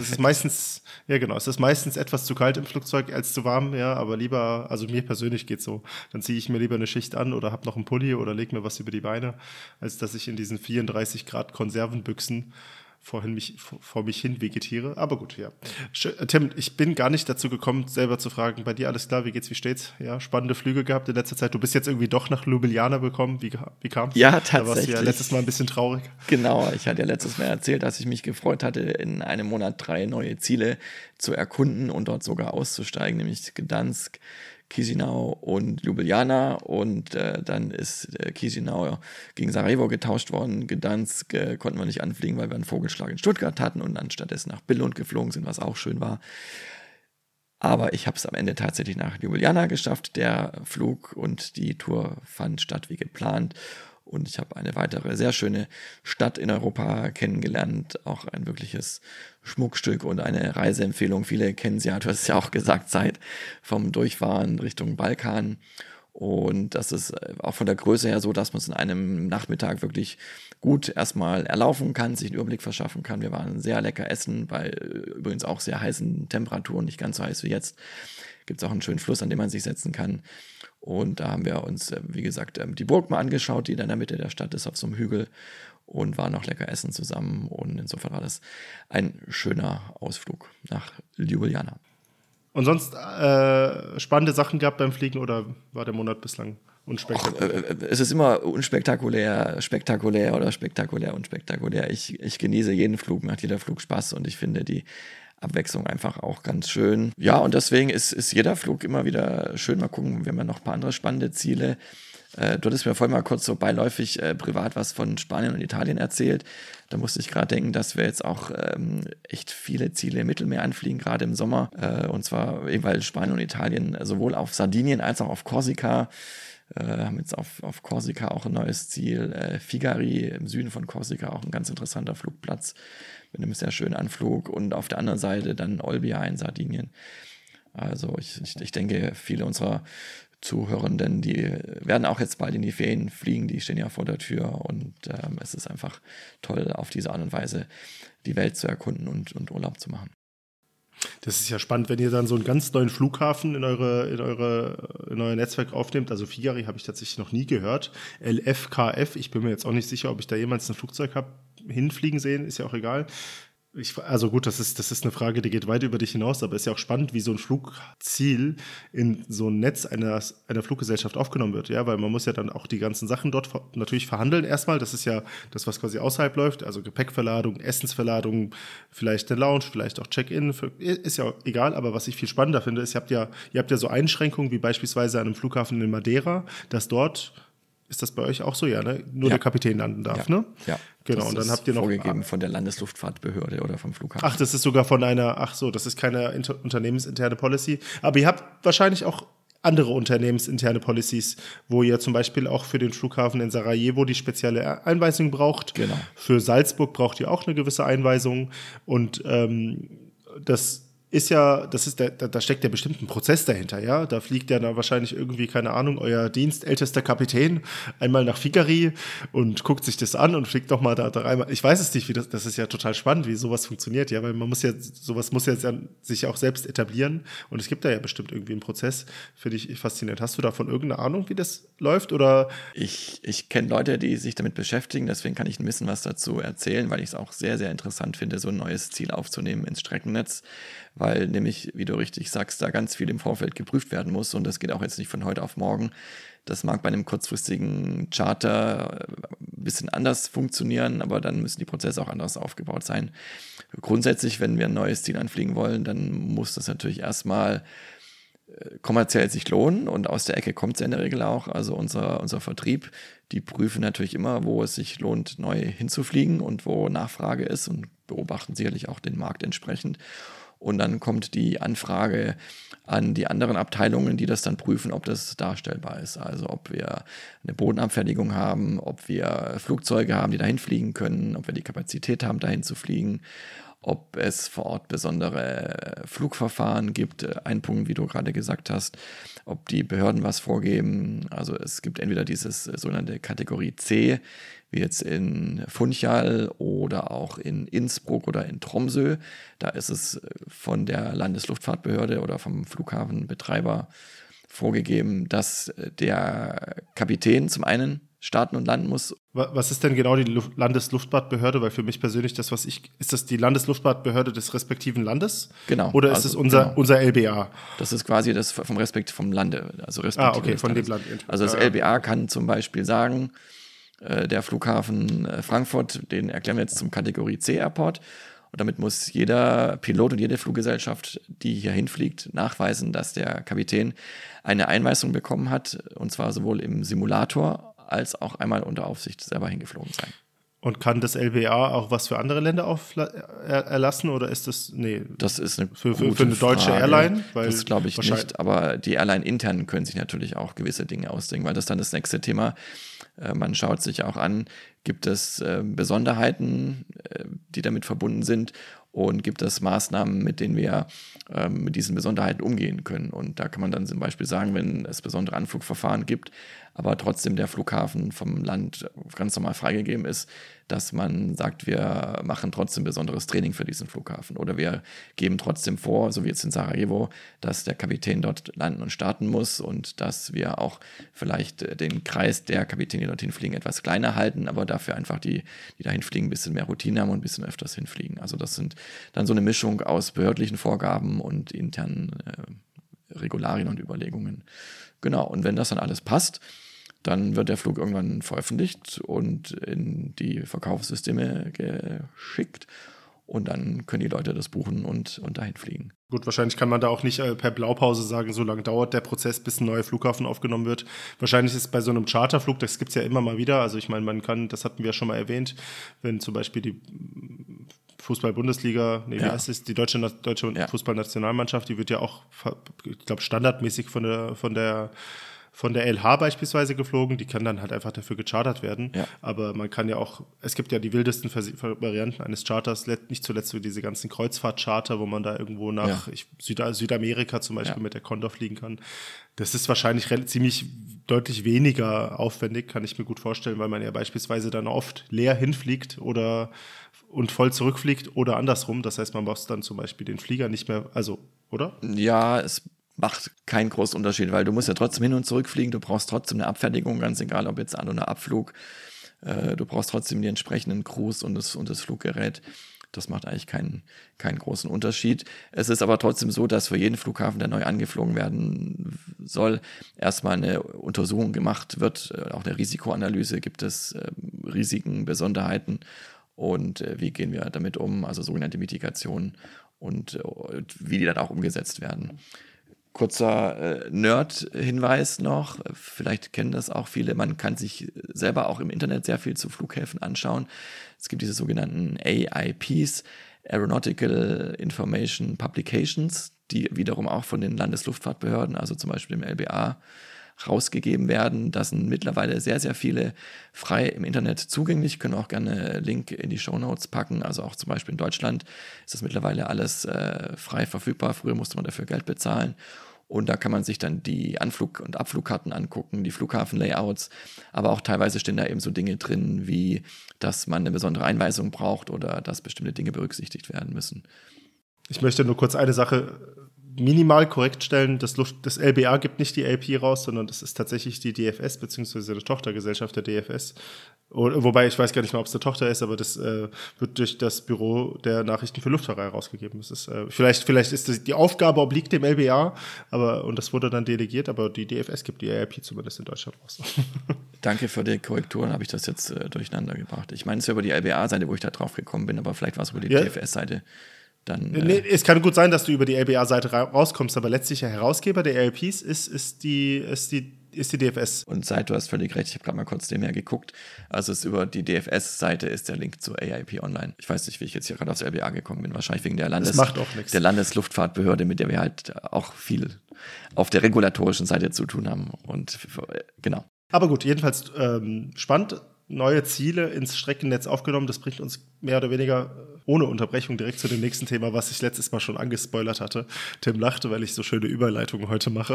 es ist meistens etwas zu kalt im Flugzeug als zu warm, ja, aber lieber, also mir persönlich geht's so. Dann ziehe ich mir lieber eine Schicht an oder habe noch einen Pulli oder lege mir was über die Beine, als dass ich in diesen 34 Grad Konservenbüchsen vor mich hin vegetiere. Aber gut, ja. Tim, ich bin gar nicht dazu gekommen, selber zu fragen, bei dir alles klar, wie geht's, wie steht's? Ja, spannende Flüge gehabt in letzter Zeit. Du bist jetzt irgendwie doch nach Ljubljana gekommen. Wie kam's? Ja, tatsächlich. Da warst du ja letztes Mal ein bisschen traurig. Genau, ich hatte ja letztes Mal erzählt, dass ich mich gefreut hatte, in einem Monat 3 neue Ziele zu erkunden und dort sogar auszusteigen, nämlich Gdansk, Chisinau und Ljubljana, und dann ist Chisinau gegen Sarajevo getauscht worden. Gdansk konnten wir nicht anfliegen, weil wir einen Vogelschlag in Stuttgart hatten und dann stattdessen nach Billund geflogen sind, was auch schön war. Aber ich habe es am Ende tatsächlich nach Ljubljana geschafft. Der Flug und die Tour fand statt wie geplant. Und ich habe eine weitere sehr schöne Stadt in Europa kennengelernt. Auch ein wirkliches Schmuckstück und eine Reiseempfehlung. Viele kennen sie ja, du hast es ja auch gesagt, Zeit vom Durchfahren Richtung Balkan. Und das ist auch von der Größe her so, dass man es in einem Nachmittag wirklich gut erstmal erlaufen kann, sich einen Überblick verschaffen kann. Wir waren sehr lecker essen, bei übrigens auch sehr heißen Temperaturen, nicht ganz so heiß wie jetzt. Gibt es auch einen schönen Fluss, an dem man sich setzen kann. Und da haben wir uns, wie gesagt, die Burg mal angeschaut, die da in der Mitte der Stadt ist, auf so einem Hügel, und waren noch lecker essen zusammen. Und insofern war das ein schöner Ausflug nach Ljubljana. Und sonst spannende Sachen gehabt beim Fliegen oder war der Monat bislang unspektakulär? Es ist immer unspektakulär, spektakulär oder spektakulär, unspektakulär. Ich genieße jeden Flug, macht jeder Flug Spaß, und ich finde die Abwechslung einfach auch ganz schön. Ja, und deswegen ist jeder Flug immer wieder schön. Mal gucken, wir haben ja noch ein paar andere spannende Ziele. Du hattest mir vorhin mal kurz so beiläufig privat was von Spanien und Italien erzählt. Da musste ich gerade denken, dass wir jetzt auch echt viele Ziele im Mittelmeer anfliegen, gerade im Sommer. Und zwar eben, weil Spanien und Italien sowohl auf Sardinien als auch auf Korsika haben jetzt auf Korsika auch ein neues Ziel. Figari im Süden von Korsika, auch ein ganz interessanter Flugplatz mit einem sehr schönen Anflug. Und auf der anderen Seite dann Olbia in Sardinien. Also ich denke, viele unserer Zuhörenden, die werden auch jetzt bald in die Ferien fliegen, die stehen ja vor der Tür, und es ist einfach toll, auf diese Art und Weise die Welt zu erkunden und Urlaub zu machen. Das ist ja spannend, wenn ihr dann so einen ganz neuen Flughafen in euer Netzwerk aufnehmt. Also Figari habe ich tatsächlich noch nie gehört. LFKF, ich bin mir jetzt auch nicht sicher, ob ich da jemals ein Flugzeug habe hinfliegen sehen, ist ja auch egal. Also gut, das ist eine Frage, die geht weit über dich hinaus, aber ist ja auch spannend, wie so ein Flugziel in so ein Netz einer Fluggesellschaft aufgenommen wird, ja, weil man muss ja dann auch die ganzen Sachen dort natürlich verhandeln erstmal, das ist ja das, was quasi außerhalb läuft, also Gepäckverladung, Essensverladung, vielleicht eine Lounge, vielleicht auch Check-in, ist ja egal, aber was ich viel spannender finde, ist, ihr habt ja so Einschränkungen, wie beispielsweise an einem Flughafen in Madeira, dass dort, ist das bei euch auch so, ja, ne? Nur der Kapitän landen darf, ne? Ja. Genau, und dann habt ihr noch vorgegeben von der Landesluftfahrtbehörde oder vom Flughafen. Ach, das ist sogar das ist keine unternehmensinterne Policy. Aber ihr habt wahrscheinlich auch andere unternehmensinterne Policies, wo ihr zum Beispiel auch für den Flughafen in Sarajevo die spezielle Einweisung braucht. Genau. Für Salzburg braucht ihr auch eine gewisse Einweisung. Und das ist ja, da steckt ja bestimmt ein Prozess dahinter, ja. Da fliegt ja dann wahrscheinlich irgendwie, keine Ahnung, euer dienstältester Kapitän einmal nach Figari und guckt sich das an und fliegt nochmal da einmal. Ich weiß es nicht, das ist ja total spannend, wie sowas funktioniert, ja, weil sowas muss ja sich auch selbst etablieren, und es gibt da ja bestimmt irgendwie einen Prozess. Finde ich faszinierend. Hast du davon irgendeine Ahnung, wie das läuft, oder? Ich kenne Leute, die sich damit beschäftigen, deswegen kann ich ein bisschen was dazu erzählen, weil ich es auch sehr, sehr interessant finde, so ein neues Ziel aufzunehmen ins Streckennetz, weil nämlich, wie du richtig sagst, da ganz viel im Vorfeld geprüft werden muss, und das geht auch jetzt nicht von heute auf morgen. Das mag bei einem kurzfristigen Charter ein bisschen anders funktionieren, aber dann müssen die Prozesse auch anders aufgebaut sein. Grundsätzlich, wenn wir ein neues Ziel anfliegen wollen, dann muss das natürlich erstmal kommerziell sich lohnen, und aus der Ecke kommt es ja in der Regel auch. Also unser Vertrieb, die prüfen natürlich immer, wo es sich lohnt, neu hinzufliegen und wo Nachfrage ist, und beobachten sicherlich auch den Markt entsprechend. Und dann kommt die Anfrage an die anderen Abteilungen, die das dann prüfen, ob das darstellbar ist. Also ob wir eine Bodenabfertigung haben, ob wir Flugzeuge haben, die dahin fliegen können, ob wir die Kapazität haben, dahin zu fliegen, ob es vor Ort besondere Flugverfahren gibt. Ein Punkt, wie du gerade gesagt hast, ob die Behörden was vorgeben. Also es gibt entweder dieses sogenannte Kategorie C, wie jetzt in Funchal oder auch in Innsbruck oder in Tromsø. Da ist es von der Landesluftfahrtbehörde oder vom Flughafenbetreiber vorgegeben, dass der Kapitän zum einen starten und landen muss. Was ist denn genau die Landesluftfahrtbehörde? Weil für mich persönlich ist das die Landesluftfahrtbehörde des respektiven Landes? Genau. Oder ist es unser LBA? Das ist quasi das vom Lande. Also respektive okay, von dem Land. Also das LBA kann zum Beispiel sagen, der Flughafen Frankfurt, den erklären wir jetzt zum Kategorie C Airport. Und damit muss jeder Pilot und jede Fluggesellschaft, die hier hinfliegt, nachweisen, dass der Kapitän eine Einweisung bekommen hat, und zwar sowohl im Simulator als auch einmal unter Aufsicht selber hingeflogen sein. Und kann das LBA auch was für andere Länder erlassen oder ist das, nee, das ist eine für eine deutsche Frage. Airline? Weil das glaube ich nicht, aber die Airline intern können sich natürlich auch gewisse Dinge ausdenken, weil das dann das nächste Thema. Man schaut sich auch an, gibt es Besonderheiten, die damit verbunden sind, und gibt es Maßnahmen, mit denen wir mit diesen Besonderheiten umgehen können. Und da kann man dann zum Beispiel sagen, wenn es besondere Anflugverfahren gibt, aber trotzdem der Flughafen vom Land ganz normal freigegeben ist, dass man sagt, wir machen trotzdem besonderes Training für diesen Flughafen. Oder wir geben trotzdem vor, so wie jetzt in Sarajevo, dass der Kapitän dort landen und starten muss und dass wir auch vielleicht den Kreis der Kapitäne, die dorthin fliegen, etwas kleiner halten, aber dafür einfach die dahin fliegen, ein bisschen mehr Routine haben und ein bisschen öfters hinfliegen. Also das sind dann so eine Mischung aus behördlichen Vorgaben und internen Regularien und Überlegungen. Genau, und wenn das dann alles passt, dann wird der Flug irgendwann veröffentlicht und in die Verkaufssysteme geschickt. Und dann können die Leute das buchen und dahin fliegen. Gut, wahrscheinlich kann man da auch nicht per Blaupause sagen, so lange dauert der Prozess, bis ein neuer Flughafen aufgenommen wird. Wahrscheinlich ist es bei so einem Charterflug, das gibt es ja immer mal wieder. Also ich meine, das hatten wir schon mal erwähnt, wenn zum Beispiel die Fußball-Bundesliga, wie heißt es, die deutsche Fußballnationalmannschaft, die wird ja auch, ich glaube, standardmäßig von der LH beispielsweise geflogen, die kann dann halt einfach dafür gechartert werden. Ja. Aber man kann ja auch, es gibt ja die wildesten Varianten eines Charters, nicht zuletzt für diese ganzen Kreuzfahrt-Charter, wo man da irgendwo nach Südamerika zum Beispiel mit der Condor fliegen kann. Das ist wahrscheinlich ziemlich deutlich weniger aufwendig, kann ich mir gut vorstellen, weil man ja beispielsweise dann oft leer hinfliegt und voll zurückfliegt oder andersrum. Das heißt, man braucht dann zum Beispiel den Flieger nicht mehr, also, oder? Ja, es macht keinen großen Unterschied, weil du musst ja trotzdem hin und zurück fliegen, du brauchst trotzdem eine Abfertigung, ganz egal, ob jetzt An- oder Abflug. Du brauchst trotzdem die entsprechenden Crews und das Fluggerät. Das macht eigentlich keinen großen Unterschied. Es ist aber trotzdem so, dass für jeden Flughafen, der neu angeflogen werden soll, erstmal eine Untersuchung gemacht wird, auch eine Risikoanalyse, gibt es Risiken, Besonderheiten und wie gehen wir damit um, also sogenannte Mitigation und wie die dann auch umgesetzt werden. Kurzer Nerd-Hinweis noch, vielleicht kennen das auch viele, man kann sich selber auch im Internet sehr viel zu Flughäfen anschauen. Es gibt diese sogenannten AIPs, Aeronautical Information Publications, die wiederum auch von den Landesluftfahrtbehörden, also zum Beispiel dem LBA, rausgegeben werden. Da sind mittlerweile sehr, sehr viele frei im Internet zugänglich. Können auch gerne Link in die Shownotes packen. Also auch zum Beispiel in Deutschland ist das mittlerweile alles frei verfügbar. Früher musste man dafür Geld bezahlen. Und da kann man sich dann die Anflug- und Abflugkarten angucken, die Flughafenlayouts. Aber auch teilweise stehen da eben so Dinge drin, wie dass man eine besondere Einweisung braucht oder dass bestimmte Dinge berücksichtigt werden müssen. Ich möchte nur kurz eine Sache minimal korrekt stellen. Das LBA gibt nicht die AP raus, sondern das ist tatsächlich die DFS, beziehungsweise eine Tochtergesellschaft der DFS. Wobei, ich weiß gar nicht mehr, ob es eine Tochter ist, aber das wird durch das Büro der Nachrichten für Luftfahrer herausgegeben. Das ist, vielleicht ist die Aufgabe obliegt dem LBA, und das wurde dann delegiert, aber die DFS gibt die AP zumindest in Deutschland raus. Danke für die Korrekturen, habe ich das jetzt durcheinander gebracht. Ich meine, es ist ja über die LBA-Seite, wo ich da drauf gekommen bin, aber vielleicht war es über die DFS-Seite. Dann, es kann gut sein, dass du über die LBA-Seite rauskommst, aber letztlich der Herausgeber der ALPs ist die DFS. Und du hast völlig recht, ich habe gerade mal kurz nebenher geguckt. Also über die DFS-Seite ist der Link zur AIP online. Ich weiß nicht, wie ich jetzt hier gerade aufs LBA gekommen bin. Wahrscheinlich wegen der Landesluftfahrtbehörde, mit der wir halt auch viel auf der regulatorischen Seite zu tun haben. Und genau. Aber gut, jedenfalls spannend. Neue Ziele ins Streckennetz aufgenommen. Das bringt uns mehr oder weniger ohne Unterbrechung direkt zu dem nächsten Thema, was ich letztes Mal schon angespoilert hatte. Tim lachte, weil ich so schöne Überleitungen heute mache.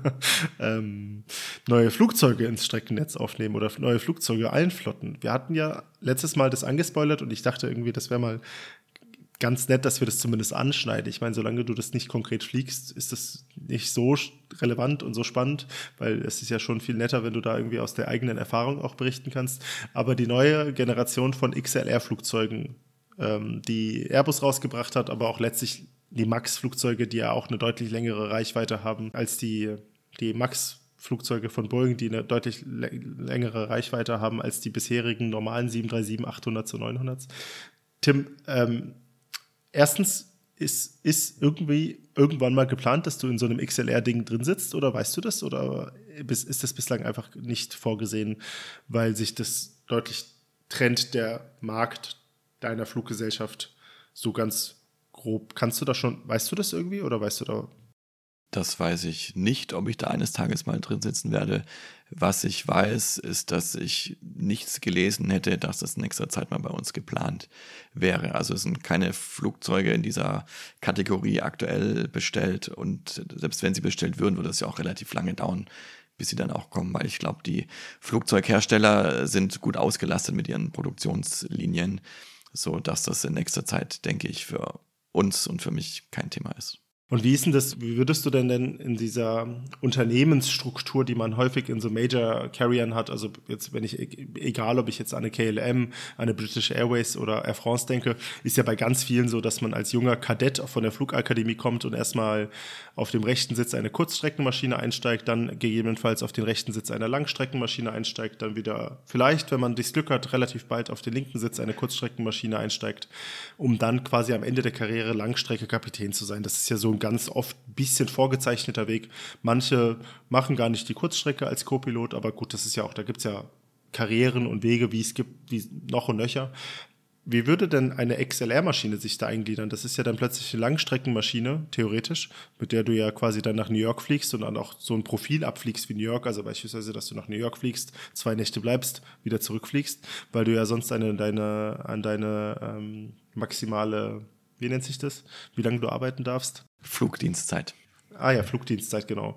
Neue Flugzeuge ins Streckennetz aufnehmen oder neue Flugzeuge einflotten. Wir hatten ja letztes Mal das angespoilert und ich dachte irgendwie, das wäre mal ganz nett, dass wir das zumindest anschneiden. Ich meine, solange du das nicht konkret fliegst, ist das nicht so relevant und so spannend, weil es ist ja schon viel netter, wenn du da irgendwie aus der eigenen Erfahrung auch berichten kannst. Aber die neue Generation von XLR-Flugzeugen, die Airbus rausgebracht hat, aber auch letztlich die MAX-Flugzeuge, die ja auch eine deutlich längere Reichweite haben als die MAX-Flugzeuge von Boeing, die eine deutlich längere Reichweite haben als die bisherigen normalen 737-800 zu 900. Tim, erstens, ist irgendwie irgendwann mal geplant, dass du in so einem XLR-Ding drin sitzt oder weißt du das? Oder ist das bislang einfach nicht vorgesehen, weil sich das deutlich trennt, der Markt deiner Fluggesellschaft so ganz grob? Weißt du das irgendwie oder weißt du da? Das weiß ich nicht, ob ich da eines Tages mal drin sitzen werde. Was ich weiß, ist, dass ich nichts gelesen hätte, dass das in nächster Zeit mal bei uns geplant wäre. Also es sind keine Flugzeuge in dieser Kategorie aktuell bestellt und selbst wenn sie bestellt würden, würde es ja auch relativ lange dauern, bis sie dann auch kommen, weil ich glaube, die Flugzeughersteller sind gut ausgelastet mit ihren Produktionslinien, so dass das in nächster Zeit, denke ich, für uns und für mich kein Thema ist. Und wie ist denn das, wie würdest du denn in dieser Unternehmensstruktur, die man häufig in so Major Carriern hat, also jetzt, egal ob ich jetzt an eine KLM, an eine British Airways oder Air France denke, ist ja bei ganz vielen so, dass man als junger Kadett von der Flugakademie kommt und erstmal auf dem rechten Sitz eine Kurzstreckenmaschine einsteigt, dann gegebenenfalls auf den rechten Sitz einer Langstreckenmaschine einsteigt, dann wieder vielleicht, wenn man das Glück hat, relativ bald auf den linken Sitz eine Kurzstreckenmaschine einsteigt, um dann quasi am Ende der Karriere Langstrecke-Kapitän zu sein. Das ist ja so ein ganz oft ein bisschen vorgezeichneter Weg. Manche machen gar nicht die Kurzstrecke als Co-Pilot, aber gut, das ist ja auch, da gibt es ja Karrieren und Wege, wie es gibt, wie noch und nöcher. Wie würde denn eine XLR-Maschine sich da eingliedern? Das ist ja dann plötzlich eine Langstreckenmaschine, theoretisch, mit der du ja quasi dann nach New York fliegst und dann auch so ein Profil abfliegst wie New York, also beispielsweise, dass du nach New York fliegst, 2 Nächte bleibst, wieder zurückfliegst, weil du ja sonst an deine maximale, wie nennt sich das? Wie lange du arbeiten darfst? Flugdienstzeit. Ah ja, Flugdienstzeit, genau.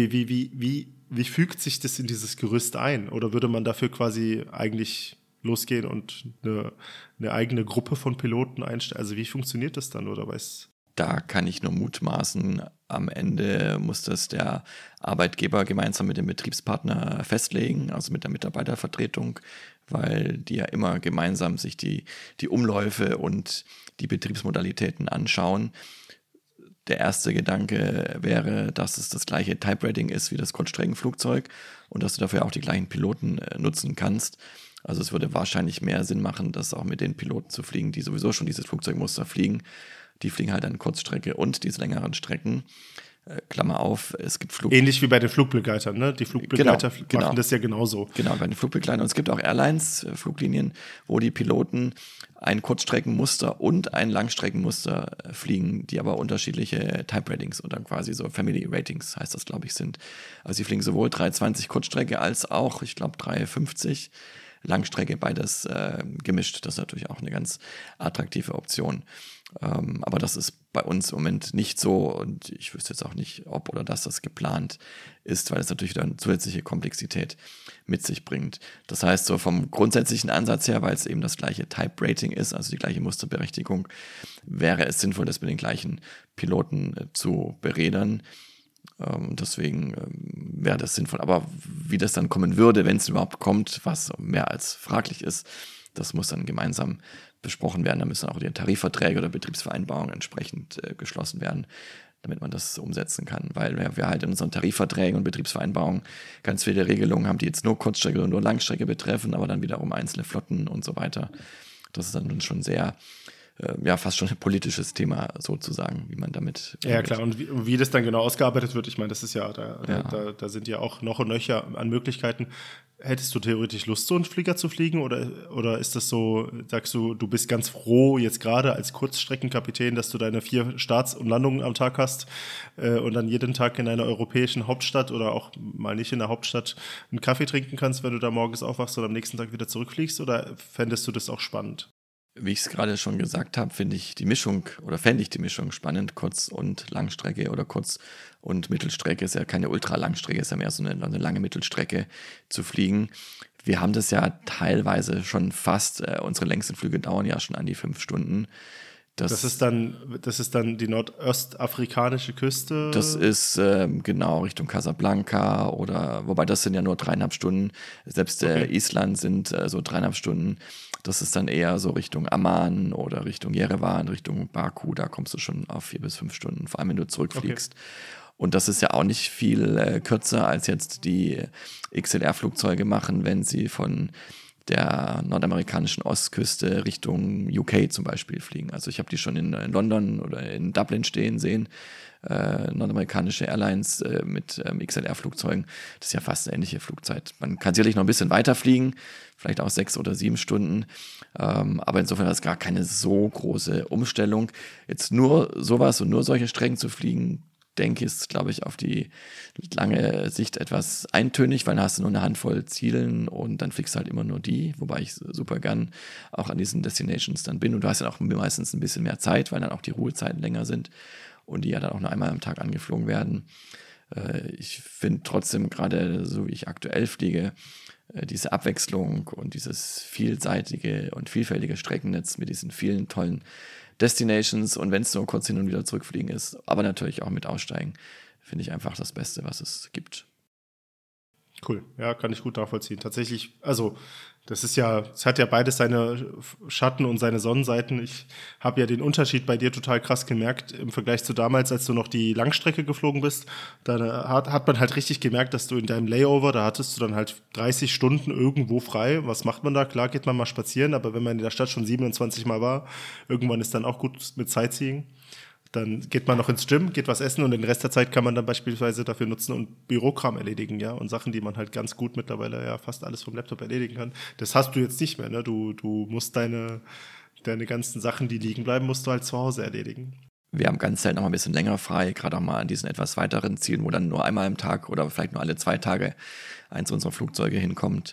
Wie fügt sich das in dieses Gerüst ein? Oder würde man dafür quasi eigentlich losgehen und eine eigene Gruppe von Piloten einstellen? Also wie funktioniert das dann? Oder Da kann ich nur mutmaßen. Am Ende muss das der Arbeitgeber gemeinsam mit dem Betriebspartner festlegen, also mit der Mitarbeitervertretung, weil die ja immer gemeinsam sich die Umläufe und die Betriebsmodalitäten anschauen. Der erste Gedanke wäre, dass es das gleiche Type-Rating ist wie das Kurzstreckenflugzeug und dass du dafür auch die gleichen Piloten nutzen kannst. Also es würde wahrscheinlich mehr Sinn machen, das auch mit den Piloten zu fliegen, die sowieso schon dieses Flugzeugmuster fliegen. Die fliegen halt dann Kurzstrecke und diese längeren Strecken. Klammer auf, es gibt ähnlich wie bei den Flugbegleitern, ne? Die Flugbegleiter genau. machen das ja genauso. Genau, bei den Flugbegleitern. Und es gibt auch Airlines, Fluglinien, wo die Piloten ein Kurzstreckenmuster und ein Langstreckenmuster fliegen, die aber unterschiedliche Type-Ratings oder quasi so Family-Ratings, heißt das, glaube ich, sind. Also sie fliegen sowohl 320 Kurzstrecke als auch, ich glaube, 350 Langstrecke, beides gemischt. Das ist natürlich auch eine ganz attraktive Option. Aber das ist bei uns im Moment nicht so und ich wüsste jetzt auch nicht, ob oder dass das geplant ist, weil es natürlich wieder eine zusätzliche Komplexität mit sich bringt. Das heißt, so vom grundsätzlichen Ansatz her, weil es eben das gleiche Type-Rating ist, also die gleiche Musterberechtigung, wäre es sinnvoll, das mit den gleichen Piloten zu berädern. Deswegen wäre das sinnvoll. Aber wie das dann kommen würde, wenn es überhaupt kommt, was mehr als fraglich ist, das muss dann gemeinsam besprochen werden. Da müssen auch die Tarifverträge oder Betriebsvereinbarungen entsprechend geschlossen werden, damit man das umsetzen kann. Weil wir halt in unseren Tarifverträgen und Betriebsvereinbarungen ganz viele Regelungen haben, die jetzt nur Kurzstrecke oder nur Langstrecke betreffen, aber dann wiederum einzelne Flotten und so weiter. Das ist dann schon sehr, fast schon ein politisches Thema sozusagen, wie man damit... Ja, klar. Und wie das dann genau ausgearbeitet wird, ich meine, das ist da sind ja auch noch und nöcher an Möglichkeiten. Hättest du theoretisch Lust, so einen Flieger zu fliegen oder ist das so, sagst du, du bist ganz froh jetzt gerade als Kurzstreckenkapitän, dass du deine 4 Starts und Landungen am Tag hast und dann jeden Tag in einer europäischen Hauptstadt oder auch mal nicht in der Hauptstadt einen Kaffee trinken kannst, wenn du da morgens aufwachst und am nächsten Tag wieder zurückfliegst, oder fändest du das auch spannend? Wie ich es gerade schon gesagt habe, fände ich die Mischung spannend, Kurz- und Langstrecke oder Kurz- und Mittelstrecke. Ist ja keine Ultralangstrecke, ist ja mehr so eine lange Mittelstrecke zu fliegen. Wir haben das ja teilweise schon fast, unsere längsten Flüge dauern ja schon an die 5 Stunden. Das ist dann die nordostafrikanische Küste. Das ist genau Richtung Casablanca wobei das sind ja nur 3,5 Stunden. Selbst Island sind so 3,5 Stunden. Das ist dann eher so Richtung Amman oder Richtung Jerewan, Richtung Baku. Da kommst du schon auf 4 bis 5 Stunden, vor allem wenn du zurückfliegst. Und das ist ja auch nicht viel kürzer, als jetzt die XLR-Flugzeuge machen, wenn sie von der nordamerikanischen Ostküste Richtung UK zum Beispiel fliegen. Also ich habe die schon in London oder in Dublin stehen sehen, nordamerikanische Airlines mit XLR-Flugzeugen. Das ist ja fast eine ähnliche Flugzeit. Man kann sicherlich noch ein bisschen weiter fliegen, vielleicht auch 6 oder 7 Stunden, aber insofern ist gar keine so große Umstellung. Jetzt nur sowas und nur solche Strecken zu fliegen, denke ich, ist, glaube ich, auf die lange Sicht etwas eintönig, weil dann hast du nur eine Handvoll Zielen und dann fliegst du halt immer nur die, wobei ich super gern auch an diesen Destinations dann bin und du hast ja auch meistens ein bisschen mehr Zeit, weil dann auch die Ruhezeiten länger sind und die ja dann auch nur einmal am Tag angeflogen werden. Ich finde trotzdem gerade, so wie ich aktuell fliege, diese Abwechslung und dieses vielseitige und vielfältige Streckennetz mit diesen vielen tollen Destinations und wenn es nur kurz hin und wieder zurückfliegen ist, aber natürlich auch mit Aussteigen, finde ich einfach das Beste, was es gibt. Cool, ja, kann ich gut nachvollziehen. Tatsächlich, also es hat ja beides seine Schatten und seine Sonnenseiten. Ich habe ja den Unterschied bei dir total krass gemerkt im Vergleich zu damals, als du noch die Langstrecke geflogen bist. Da hat man halt richtig gemerkt, dass du in deinem Layover, da hattest du dann halt 30 Stunden irgendwo frei. Was macht man da? Klar geht man mal spazieren, aber wenn man in der Stadt schon 27 Mal war, irgendwann ist dann auch gut mit Sightseeing. Dann geht man noch ins Gym, geht was essen und den Rest der Zeit kann man dann beispielsweise dafür nutzen und Bürokram erledigen, ja, und Sachen, die man halt ganz gut mittlerweile ja fast alles vom Laptop erledigen kann. Das hast du jetzt nicht mehr, ne? Du musst deine ganzen Sachen, die liegen bleiben, musst du halt zu Hause erledigen. Wir haben ganz selten noch mal ein bisschen länger frei, gerade auch mal an diesen etwas weiteren Zielen, wo dann nur einmal am Tag oder vielleicht nur alle 2 Tage eins unserer Flugzeuge hinkommt.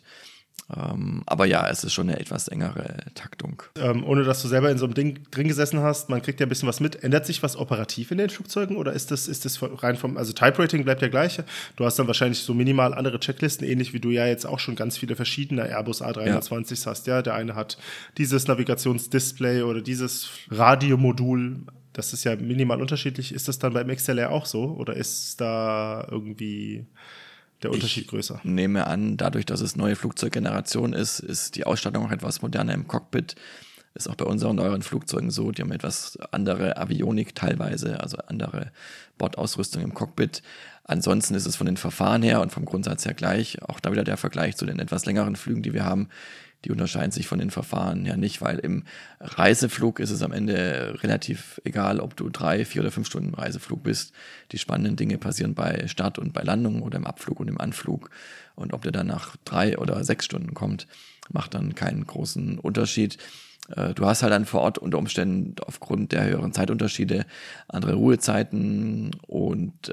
Aber ja, es ist schon eine etwas engere Taktung. Ohne dass du selber in so einem Ding drin gesessen hast, man kriegt ja ein bisschen was mit. Ändert sich was operativ in den Flugzeugen oder ist das rein also Type-Rating bleibt ja gleich. Du hast dann wahrscheinlich so minimal andere Checklisten, ähnlich wie du ja jetzt auch schon ganz viele verschiedene Airbus A320 hast. Ja, der eine hat dieses Navigationsdisplay oder dieses Radiomodul. Das ist ja minimal unterschiedlich. Ist das dann beim XLR auch so oder ist da irgendwie der Unterschied größer? Ich nehme an, dadurch, dass es neue Flugzeuggeneration ist die Ausstattung auch etwas moderner im Cockpit. Ist auch bei unseren neueren Flugzeugen so. Die haben etwas andere Avionik teilweise, also andere Bordausrüstung im Cockpit. Ansonsten ist es von den Verfahren her und vom Grundsatz her gleich. Auch da wieder der Vergleich zu den etwas längeren Flügen, die wir haben. Die unterscheiden sich von den Verfahren her nicht, weil im Reiseflug ist es am Ende relativ egal, ob du 3, 4 oder 5 Stunden im Reiseflug bist. Die spannenden Dinge passieren bei Start und bei Landung oder im Abflug und im Anflug. Und ob der dann nach 3 oder 6 Stunden kommt, macht dann keinen großen Unterschied. Du hast halt dann vor Ort unter Umständen aufgrund der höheren Zeitunterschiede andere Ruhezeiten und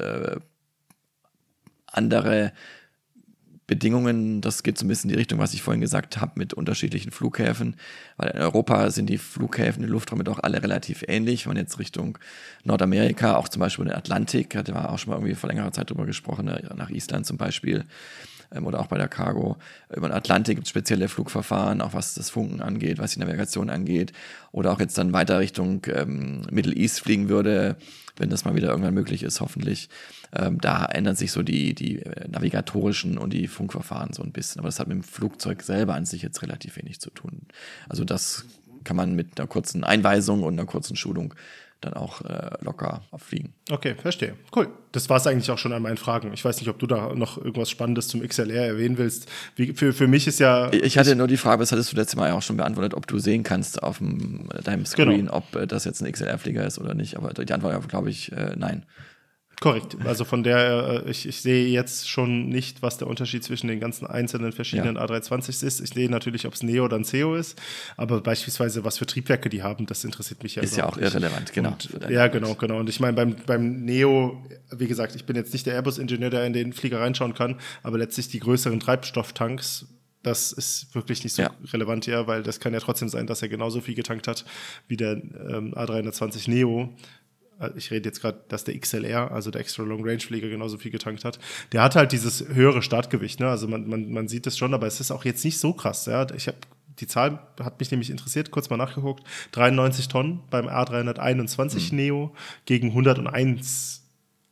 andere Bedingungen. Das geht so ein bisschen in die Richtung, was ich vorhin gesagt habe, mit unterschiedlichen Flughäfen, weil in Europa sind die Flughäfen, die Lufträume doch alle relativ ähnlich. Wenn man jetzt Richtung Nordamerika, auch zum Beispiel den Atlantik, hatte man auch schon mal irgendwie vor längerer Zeit drüber gesprochen, nach Island zum Beispiel, oder auch bei der Cargo. Über den Atlantik gibt es spezielle Flugverfahren, auch was das Funken angeht, was die Navigation angeht, oder auch jetzt dann weiter Richtung Middle East fliegen würde, wenn das mal wieder irgendwann möglich ist, hoffentlich. Da ändern sich so die navigatorischen und die Funkverfahren so ein bisschen. Aber das hat mit dem Flugzeug selber an sich jetzt relativ wenig zu tun. Also das kann man mit einer kurzen Einweisung und einer kurzen Schulung dann auch locker auffliegen. Okay, verstehe. Cool. Das war es eigentlich auch schon an meinen Fragen. Ich weiß nicht, ob du da noch irgendwas Spannendes zum XLR erwähnen willst. Für mich ist ja... Ich hatte nur die Frage, das hattest du letztes Mal ja auch schon beantwortet, ob du sehen kannst auf deinem Screen, Genau. ob das jetzt ein XLR-Flieger ist oder nicht. Aber die Antwort war, glaube ich, nein. Korrekt. Also von der, ich sehe jetzt schon nicht, was der Unterschied zwischen den ganzen einzelnen verschiedenen A320s ist. Ich sehe natürlich, ob es Neo oder ein CEO ist, aber beispielsweise, was für Triebwerke die haben, das interessiert mich ja. Ist ja auch irrelevant, genau. Genau. Und ich meine, beim Neo, wie gesagt, ich bin jetzt nicht der Airbus-Ingenieur, der in den Flieger reinschauen kann, aber letztlich die größeren Treibstofftanks das ist wirklich nicht so relevant, ja, weil das kann ja trotzdem sein, dass er genauso viel getankt hat wie der A320 Neo. Ich rede jetzt gerade, dass der XLR, also der Extra Long Range Flieger, genauso viel getankt hat. Der hat halt dieses höhere Startgewicht, ne? Also man sieht es schon, aber es ist auch jetzt nicht so krass. Ja? Die Zahl hat mich nämlich interessiert, kurz mal nachgeguckt. 93 Tonnen beim A321 Neo gegen 101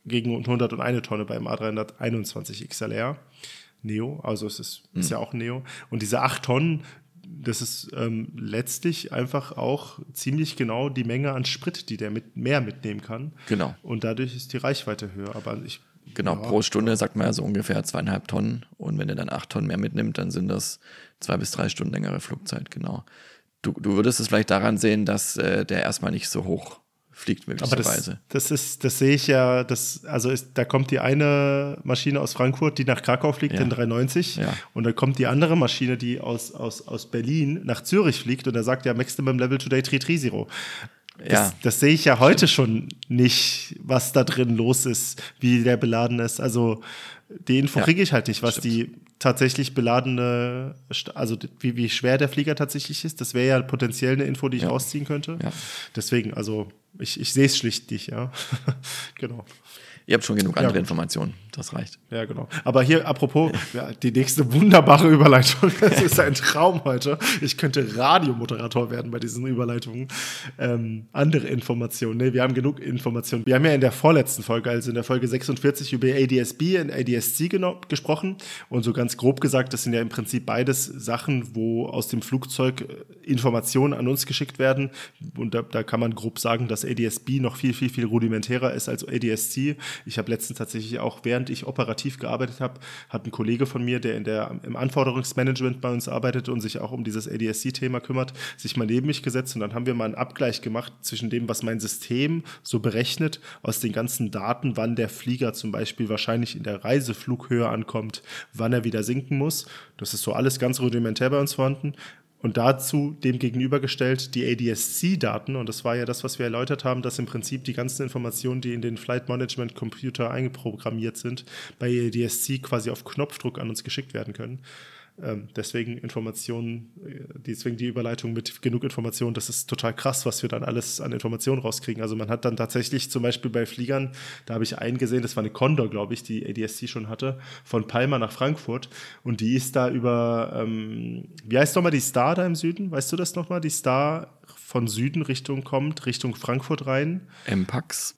Tonne beim A321 XLR Neo. Also es ist ja auch ein Neo. Und diese 8 Tonnen, das ist letztlich einfach auch ziemlich genau die Menge an Sprit, die der mehr mitnehmen kann. Genau. Und dadurch ist die Reichweite höher. Aber pro Stunde sagt man ja so ungefähr 2,5 Tonnen. Und wenn er dann 8 Tonnen mehr mitnimmt, dann sind das 2 bis 3 Stunden längere Flugzeit, genau. Du würdest es vielleicht daran sehen, dass der erstmal nicht so hoch fliegt möglicherweise. Aber das sehe ich ja, da kommt die eine Maschine aus Frankfurt, die nach Krakau fliegt, den 390, und dann kommt die andere Maschine, die aus Berlin nach Zürich fliegt, und da sagt ja Maximum Level Today 330. Das sehe ich ja heute schon nicht, was da drin los ist, wie der beladen ist. Also die Info kriege ich halt nicht, was die tatsächlich beladene, also wie schwer der Flieger tatsächlich ist. Das wäre ja potenziell eine Info, die ich rausziehen könnte. Ja. Deswegen, also ich sehe es schlicht nicht, ja. Genau. Ihr habt schon genug andere Informationen, das reicht. Ja, genau. Aber hier, apropos, die nächste wunderbare Überleitung, das ist ein Traum heute. Ich könnte Radiomoderator werden bei diesen Überleitungen. Andere Informationen, ne, wir haben genug Informationen. Wir haben ja in der vorletzten Folge, also in der Folge 46, über ADS-B und ADS-C gesprochen. Und so ganz grob gesagt, das sind ja im Prinzip beides Sachen, wo aus dem Flugzeug Informationen an uns geschickt werden. Und da kann man grob sagen, dass ADS-B noch viel, viel, viel rudimentärer ist als ADS-C. Ich habe letztens tatsächlich auch, während ich operativ gearbeitet habe, hat ein Kollege von mir, der im Anforderungsmanagement bei uns arbeitet und sich auch um dieses ADS-C-Thema kümmert, sich mal neben mich gesetzt, und dann haben wir mal einen Abgleich gemacht zwischen dem, was mein System so berechnet, aus den ganzen Daten, wann der Flieger zum Beispiel wahrscheinlich in der Reiseflughöhe ankommt, wann er wieder sinken muss. Das ist so alles ganz rudimentär bei uns vorhanden. Und dazu dem gegenübergestellt die ADS-C-Daten, und das war ja das, was wir erläutert haben, dass im Prinzip die ganzen Informationen, die in den Flight Management Computer eingeprogrammiert sind, bei ADS-C quasi auf Knopfdruck an uns geschickt werden können. Deswegen die Überleitung mit genug Informationen, das ist total krass, was wir dann alles an Informationen rauskriegen. Also man hat dann tatsächlich zum Beispiel bei Fliegern, da habe ich einen gesehen, das war eine Condor, glaube ich, die ADS-C schon hatte, von Palma nach Frankfurt, und die ist da über, wie heißt nochmal die Star da im Süden? Weißt du das nochmal? Die Star von Süden Richtung Frankfurt rein. MPAX.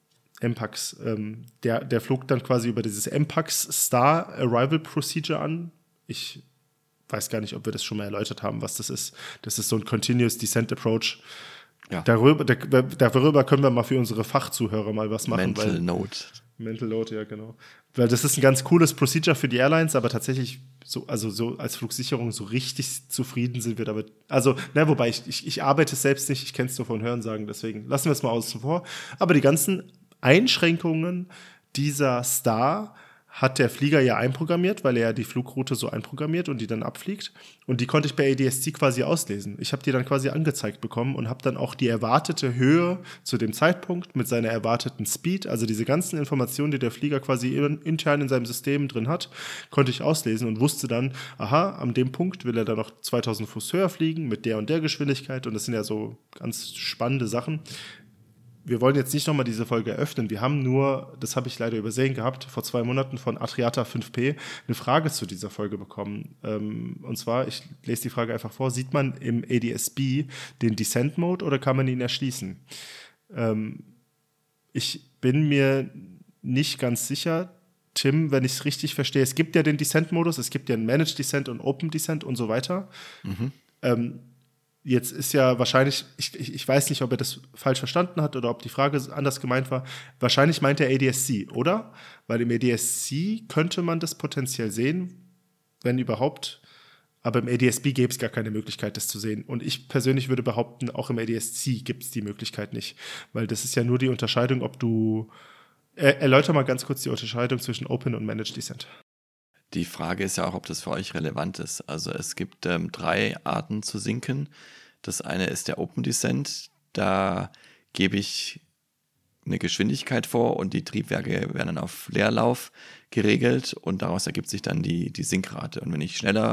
Der flog dann quasi über dieses MPAX Star Arrival Procedure an. Ich weiß gar nicht, ob wir das schon mal erläutert haben, was das ist. Das ist so ein Continuous Descent Approach. Ja. Darüber können wir mal für unsere Fachzuhörer mal was machen. Mental Load, ja, genau. Weil das ist ein ganz cooles Procedure für die Airlines, aber tatsächlich so als Flugsicherung so richtig zufrieden sind wir damit. Also, wobei ich arbeite es selbst nicht, ich kenne es nur von Hörensagen, deswegen lassen wir es mal außen vor. Aber die ganzen Einschränkungen dieser Star hat der Flieger ja einprogrammiert, weil er ja die Flugroute so einprogrammiert und die dann abfliegt. Und die konnte ich bei ADS-C quasi auslesen. Ich habe die dann quasi angezeigt bekommen und habe dann auch die erwartete Höhe zu dem Zeitpunkt mit seiner erwarteten Speed, also diese ganzen Informationen, die der Flieger quasi intern in seinem System drin hat, konnte ich auslesen und wusste dann, aha, an dem Punkt will er dann noch 2000 Fuß höher fliegen mit der und der Geschwindigkeit. Und das sind ja so ganz spannende Sachen. Wir wollen jetzt nicht nochmal diese Folge eröffnen. Wir haben nur, das habe ich leider übersehen gehabt, vor 2 Monaten von Adriata 5P eine Frage zu dieser Folge bekommen. Und zwar, ich lese die Frage einfach vor, sieht man im ADS-B den Descent-Mode oder kann man ihn erschließen? Ich bin mir nicht ganz sicher, Tim, wenn ich es richtig verstehe. Es gibt ja den Descent-Modus, es gibt ja einen Managed Descent und Open Descent und so weiter. Jetzt ist ja wahrscheinlich, ich weiß nicht, ob er das falsch verstanden hat oder ob die Frage anders gemeint war. Wahrscheinlich meint er ADS-C, oder? Weil im ADS-C könnte man das potenziell sehen, wenn überhaupt. Aber im ADS-B gäbe es gar keine Möglichkeit, das zu sehen. Und ich persönlich würde behaupten, auch im ADS-C gibt es die Möglichkeit nicht. Weil das ist ja nur die Unterscheidung, ob du. Erläuter mal ganz kurz die Unterscheidung zwischen Open und Managed Descent. Die Frage ist ja auch, ob das für euch relevant ist. Also es gibt 3 Arten zu sinken. Das eine ist der Open Descent. Da gebe ich eine Geschwindigkeit vor und die Triebwerke werden dann auf Leerlauf geregelt und daraus ergibt sich dann die Sinkrate. Und wenn ich schneller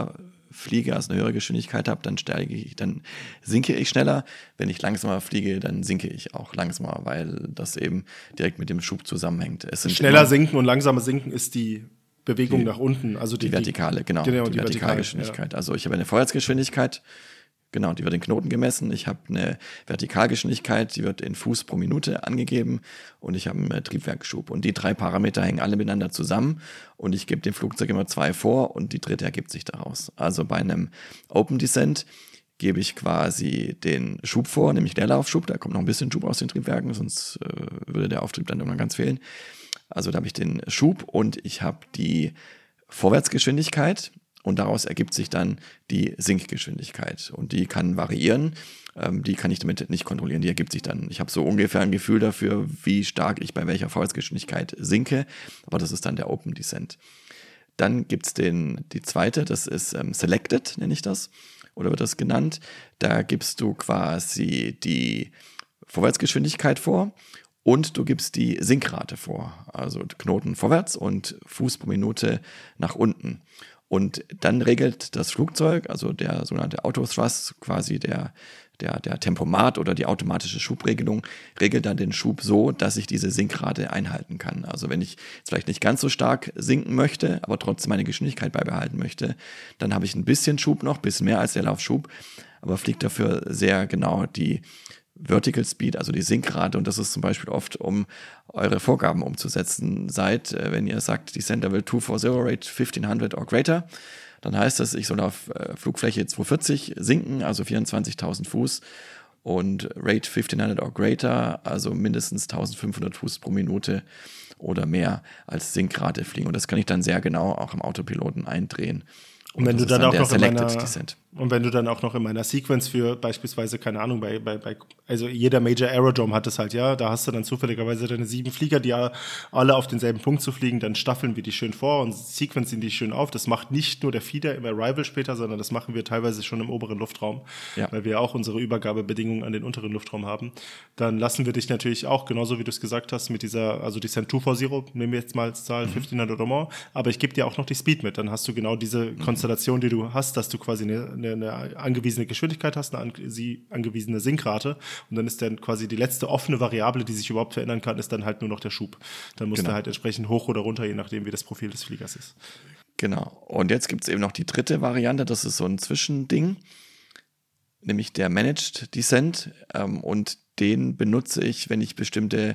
fliege, also eine höhere Geschwindigkeit habe, dann sinke ich schneller. Wenn ich langsamer fliege, dann sinke ich auch langsamer, weil das eben direkt mit dem Schub zusammenhängt. Schneller sinken und langsamer sinken ist die Bewegung nach unten, also die vertikale, genau, die vertikale Geschwindigkeit. Ja. Also ich habe eine Vorwärtsgeschwindigkeit, genau, die wird in Knoten gemessen. Ich habe eine Vertikalgeschwindigkeit, die wird in Fuß pro Minute angegeben und ich habe einen Triebwerksschub. Und die 3 Parameter hängen alle miteinander zusammen und ich gebe dem Flugzeug immer 2 vor und die dritte ergibt sich daraus. Also bei einem Open Descent gebe ich quasi den Schub vor, nämlich Leerlaufschub. Da kommt noch ein bisschen Schub aus den Triebwerken, sonst würde der Auftrieb dann irgendwann ganz fehlen. Also da habe ich den Schub und ich habe die Vorwärtsgeschwindigkeit und daraus ergibt sich dann die Sinkgeschwindigkeit. Und die kann variieren, die kann ich damit nicht kontrollieren, die ergibt sich dann. Ich habe so ungefähr ein Gefühl dafür, wie stark ich bei welcher Vorwärtsgeschwindigkeit sinke, aber das ist dann der Open Descent. Dann gibt es die zweite, das ist Selected, nenne ich das, oder wird das genannt. Da gibst du quasi die Vorwärtsgeschwindigkeit vor. Und du gibst die Sinkrate vor, also Knoten vorwärts und Fuß pro Minute nach unten. Und dann regelt das Flugzeug, also der sogenannte Autothrust, quasi der Tempomat oder die automatische Schubregelung, regelt dann den Schub so, dass ich diese Sinkrate einhalten kann. Also wenn ich jetzt vielleicht nicht ganz so stark sinken möchte, aber trotzdem meine Geschwindigkeit beibehalten möchte, dann habe ich ein bisschen Schub noch, ein bisschen mehr als der Laufschub, aber fliegt dafür sehr genau die Vertical Speed, also die Sinkrate, und das ist zum Beispiel oft, um eure Vorgaben umzusetzen wenn ihr sagt, Descent Level 240 Rate 1500 or greater, dann heißt das, ich soll auf Flugfläche 240 sinken, also 24.000 Fuß und Rate 1500 or greater, also mindestens 1500 Fuß pro Minute oder mehr als Sinkrate fliegen. Und das kann ich dann sehr genau auch im Autopiloten eindrehen. Und wenn du dann auch noch in meiner Sequence für beispielsweise, keine Ahnung, also jeder Major Aerodrome hat es halt, ja, da hast du dann zufälligerweise deine 7 Flieger, die alle auf denselben Punkt zu fliegen, dann staffeln wir die schön vor und sequenzen die schön auf. Das macht nicht nur der Feeder im Arrival später, sondern das machen wir teilweise schon im oberen Luftraum, weil wir auch unsere Übergabebedingungen an den unteren Luftraum haben. Dann lassen wir dich natürlich auch, genauso wie du es gesagt hast, mit dieser, also Descent 240, nehmen wir jetzt mal als Zahl 1500 oder more, aber ich gebe dir auch noch die Speed mit, dann hast du genau diese Konstellation, die du hast, dass du quasi eine angewiesene Geschwindigkeit hast, eine angewiesene Sinkrate und dann ist dann quasi die letzte offene Variable, die sich überhaupt verändern kann, ist dann halt nur noch der Schub. Dann musst du halt entsprechend hoch oder runter, je nachdem, wie das Profil des Fliegers ist. Genau. Und jetzt gibt es eben noch die dritte Variante, das ist so ein Zwischending, nämlich der Managed Descent und den benutze ich, wenn ich bestimmte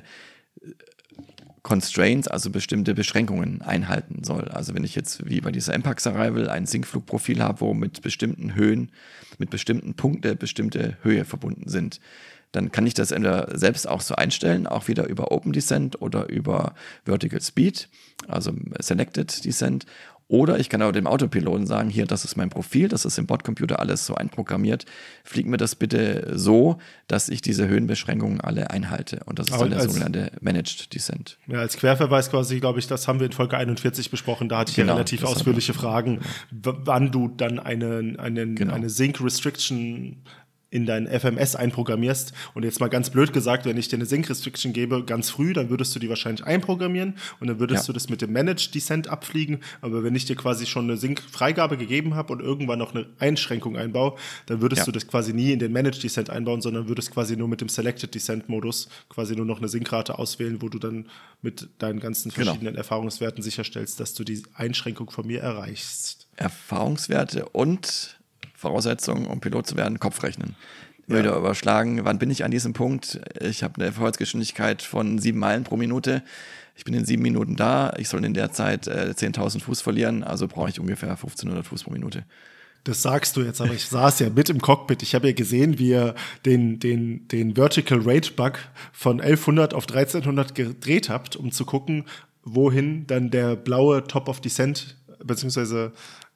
Constraints, also bestimmte Beschränkungen einhalten soll. Also wenn ich jetzt wie bei dieser MPAX Arrival ein Sinkflugprofil habe, wo mit bestimmten Höhen, mit bestimmten Punkten bestimmte Höhe verbunden sind, dann kann ich das entweder selbst auch so einstellen, auch wieder über Open Descent oder über Vertical Speed, also Selected Descent. Oder ich kann auch dem Autopiloten sagen, hier, das ist mein Profil, das ist im Bordcomputer alles so einprogrammiert. Flieg mir das bitte so, dass ich diese Höhenbeschränkungen alle einhalte. Und das ist dann der sogenannte Managed Descent. Ja, als Querverweis quasi, glaube ich, das haben wir in Folge 41 besprochen. Da hatte ich ja relativ ausführliche Fragen, wann du dann eine Sync Restriction in dein FMS einprogrammierst. Und jetzt mal ganz blöd gesagt, wenn ich dir eine Sync-Restriction gebe, ganz früh, dann würdest du die wahrscheinlich einprogrammieren und dann würdest du das mit dem Managed Descent abfliegen. Aber wenn ich dir quasi schon eine Sync-Freigabe gegeben habe und irgendwann noch eine Einschränkung einbaue, dann würdest du das quasi nie in den Managed Descent einbauen, sondern würdest quasi nur mit dem Selected Descent-Modus quasi nur noch eine Sync-Rate auswählen, wo du dann mit deinen ganzen verschiedenen Erfahrungswerten sicherstellst, dass du die Einschränkung von mir erreichst. Erfahrungswerte und Voraussetzungen, um Pilot zu werden, Kopfrechnen. Würde überschlagen, wann bin ich an diesem Punkt? Ich habe eine Vorwärtsgeschwindigkeit von 7 Meilen pro Minute. Ich bin in 7 Minuten da. Ich soll in der Zeit 10.000 Fuß verlieren, also brauche ich ungefähr 1.500 Fuß pro Minute. Das sagst du jetzt, aber ich saß ja mit im Cockpit. Ich habe ja gesehen, wie ihr den Vertical Rate Bug von 1100 auf 1300 gedreht habt, um zu gucken, wohin dann der blaue Top of Descent, beziehungsweise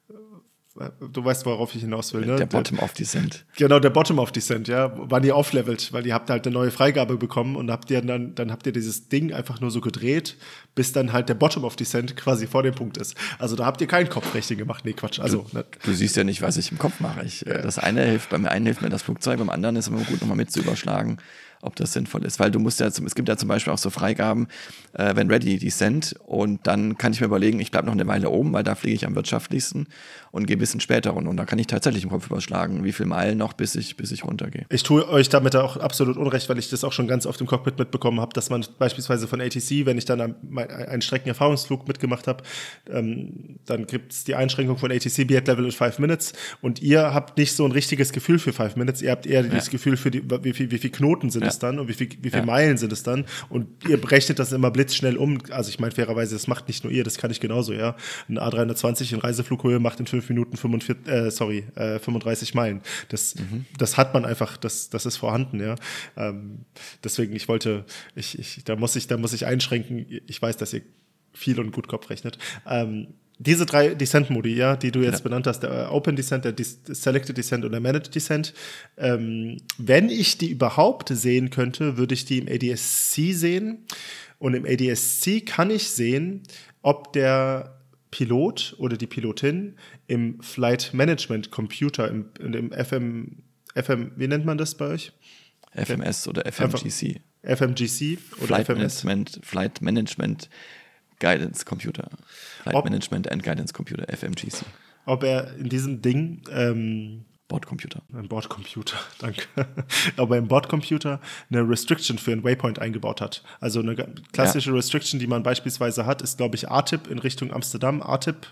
du weißt, worauf ich hinaus will, ne? Der Bottom-of-Descent. Genau, der Bottom-of-Descent, ja. Wann ihr auflevelt, weil ihr habt halt eine neue Freigabe bekommen und dann habt ihr dieses Ding einfach nur so gedreht, bis dann halt der Bottom-of-Descent quasi vor dem Punkt ist. Also da habt ihr kein Kopfrechnen gemacht. Nee, Quatsch. Also, du siehst ja nicht, was ich im Kopf mache. Beim einen hilft mir das Flugzeug, beim anderen ist es immer gut, nochmal mit zu überschlagen. ob das sinnvoll ist. Weil du musst ja, es gibt ja zum Beispiel auch so Freigaben, wenn Ready Descent, und dann kann ich mir überlegen, ich bleibe noch eine Weile oben, weil da fliege ich am wirtschaftlichsten und gehe ein bisschen später runter. Und da kann ich tatsächlich im Kopf überschlagen, wie viele Meilen noch, bis ich runtergehe. Ich tue euch damit auch absolut Unrecht, weil ich das auch schon ganz oft im Cockpit mitbekommen habe, dass man beispielsweise von ATC, wenn ich dann einen Streckenerfahrungsflug mitgemacht habe, dann gibt es die Einschränkung von ATC Be at Level in 5 Minutes, und ihr habt nicht so ein richtiges Gefühl für 5 Minutes, ihr habt eher das Gefühl für wie viel Knoten sind es dann und wie viel Meilen sind es dann, und ihr berechnet das immer blitzschnell um. Also ich meine, fairerweise, das macht nicht nur ihr, das kann ich genauso, ja. Ein A320 in Reiseflughöhe macht in 5 Minuten 35 Meilen. Das hat man einfach, das ist vorhanden, ja. Deswegen, da muss ich einschränken. Ich weiß, dass ihr viel und gut Kopf rechnet. Diese 3 Descent-Modi, ja, die du jetzt benannt hast, der Open Descent, der Selected Descent und der Managed Descent, wenn ich die überhaupt sehen könnte, würde ich die im ADS-C sehen. Und im ADS-C kann ich sehen, ob der Pilot oder die Pilotin im Flight Management Computer, im FM, wie nennt man das bei euch? FMS oder FMGC. FMGC oder Flight Management Guidance Computer. Flight Management and Guidance Computer, FMGC. Ob er in diesem Ding Bordcomputer. Ein Bordcomputer, danke. Aber im Bordcomputer eine Restriction für einen Waypoint eingebaut hat. Also eine klassische Restriction, die man beispielsweise hat, ist, glaube ich, ATIP in Richtung Amsterdam. ATIP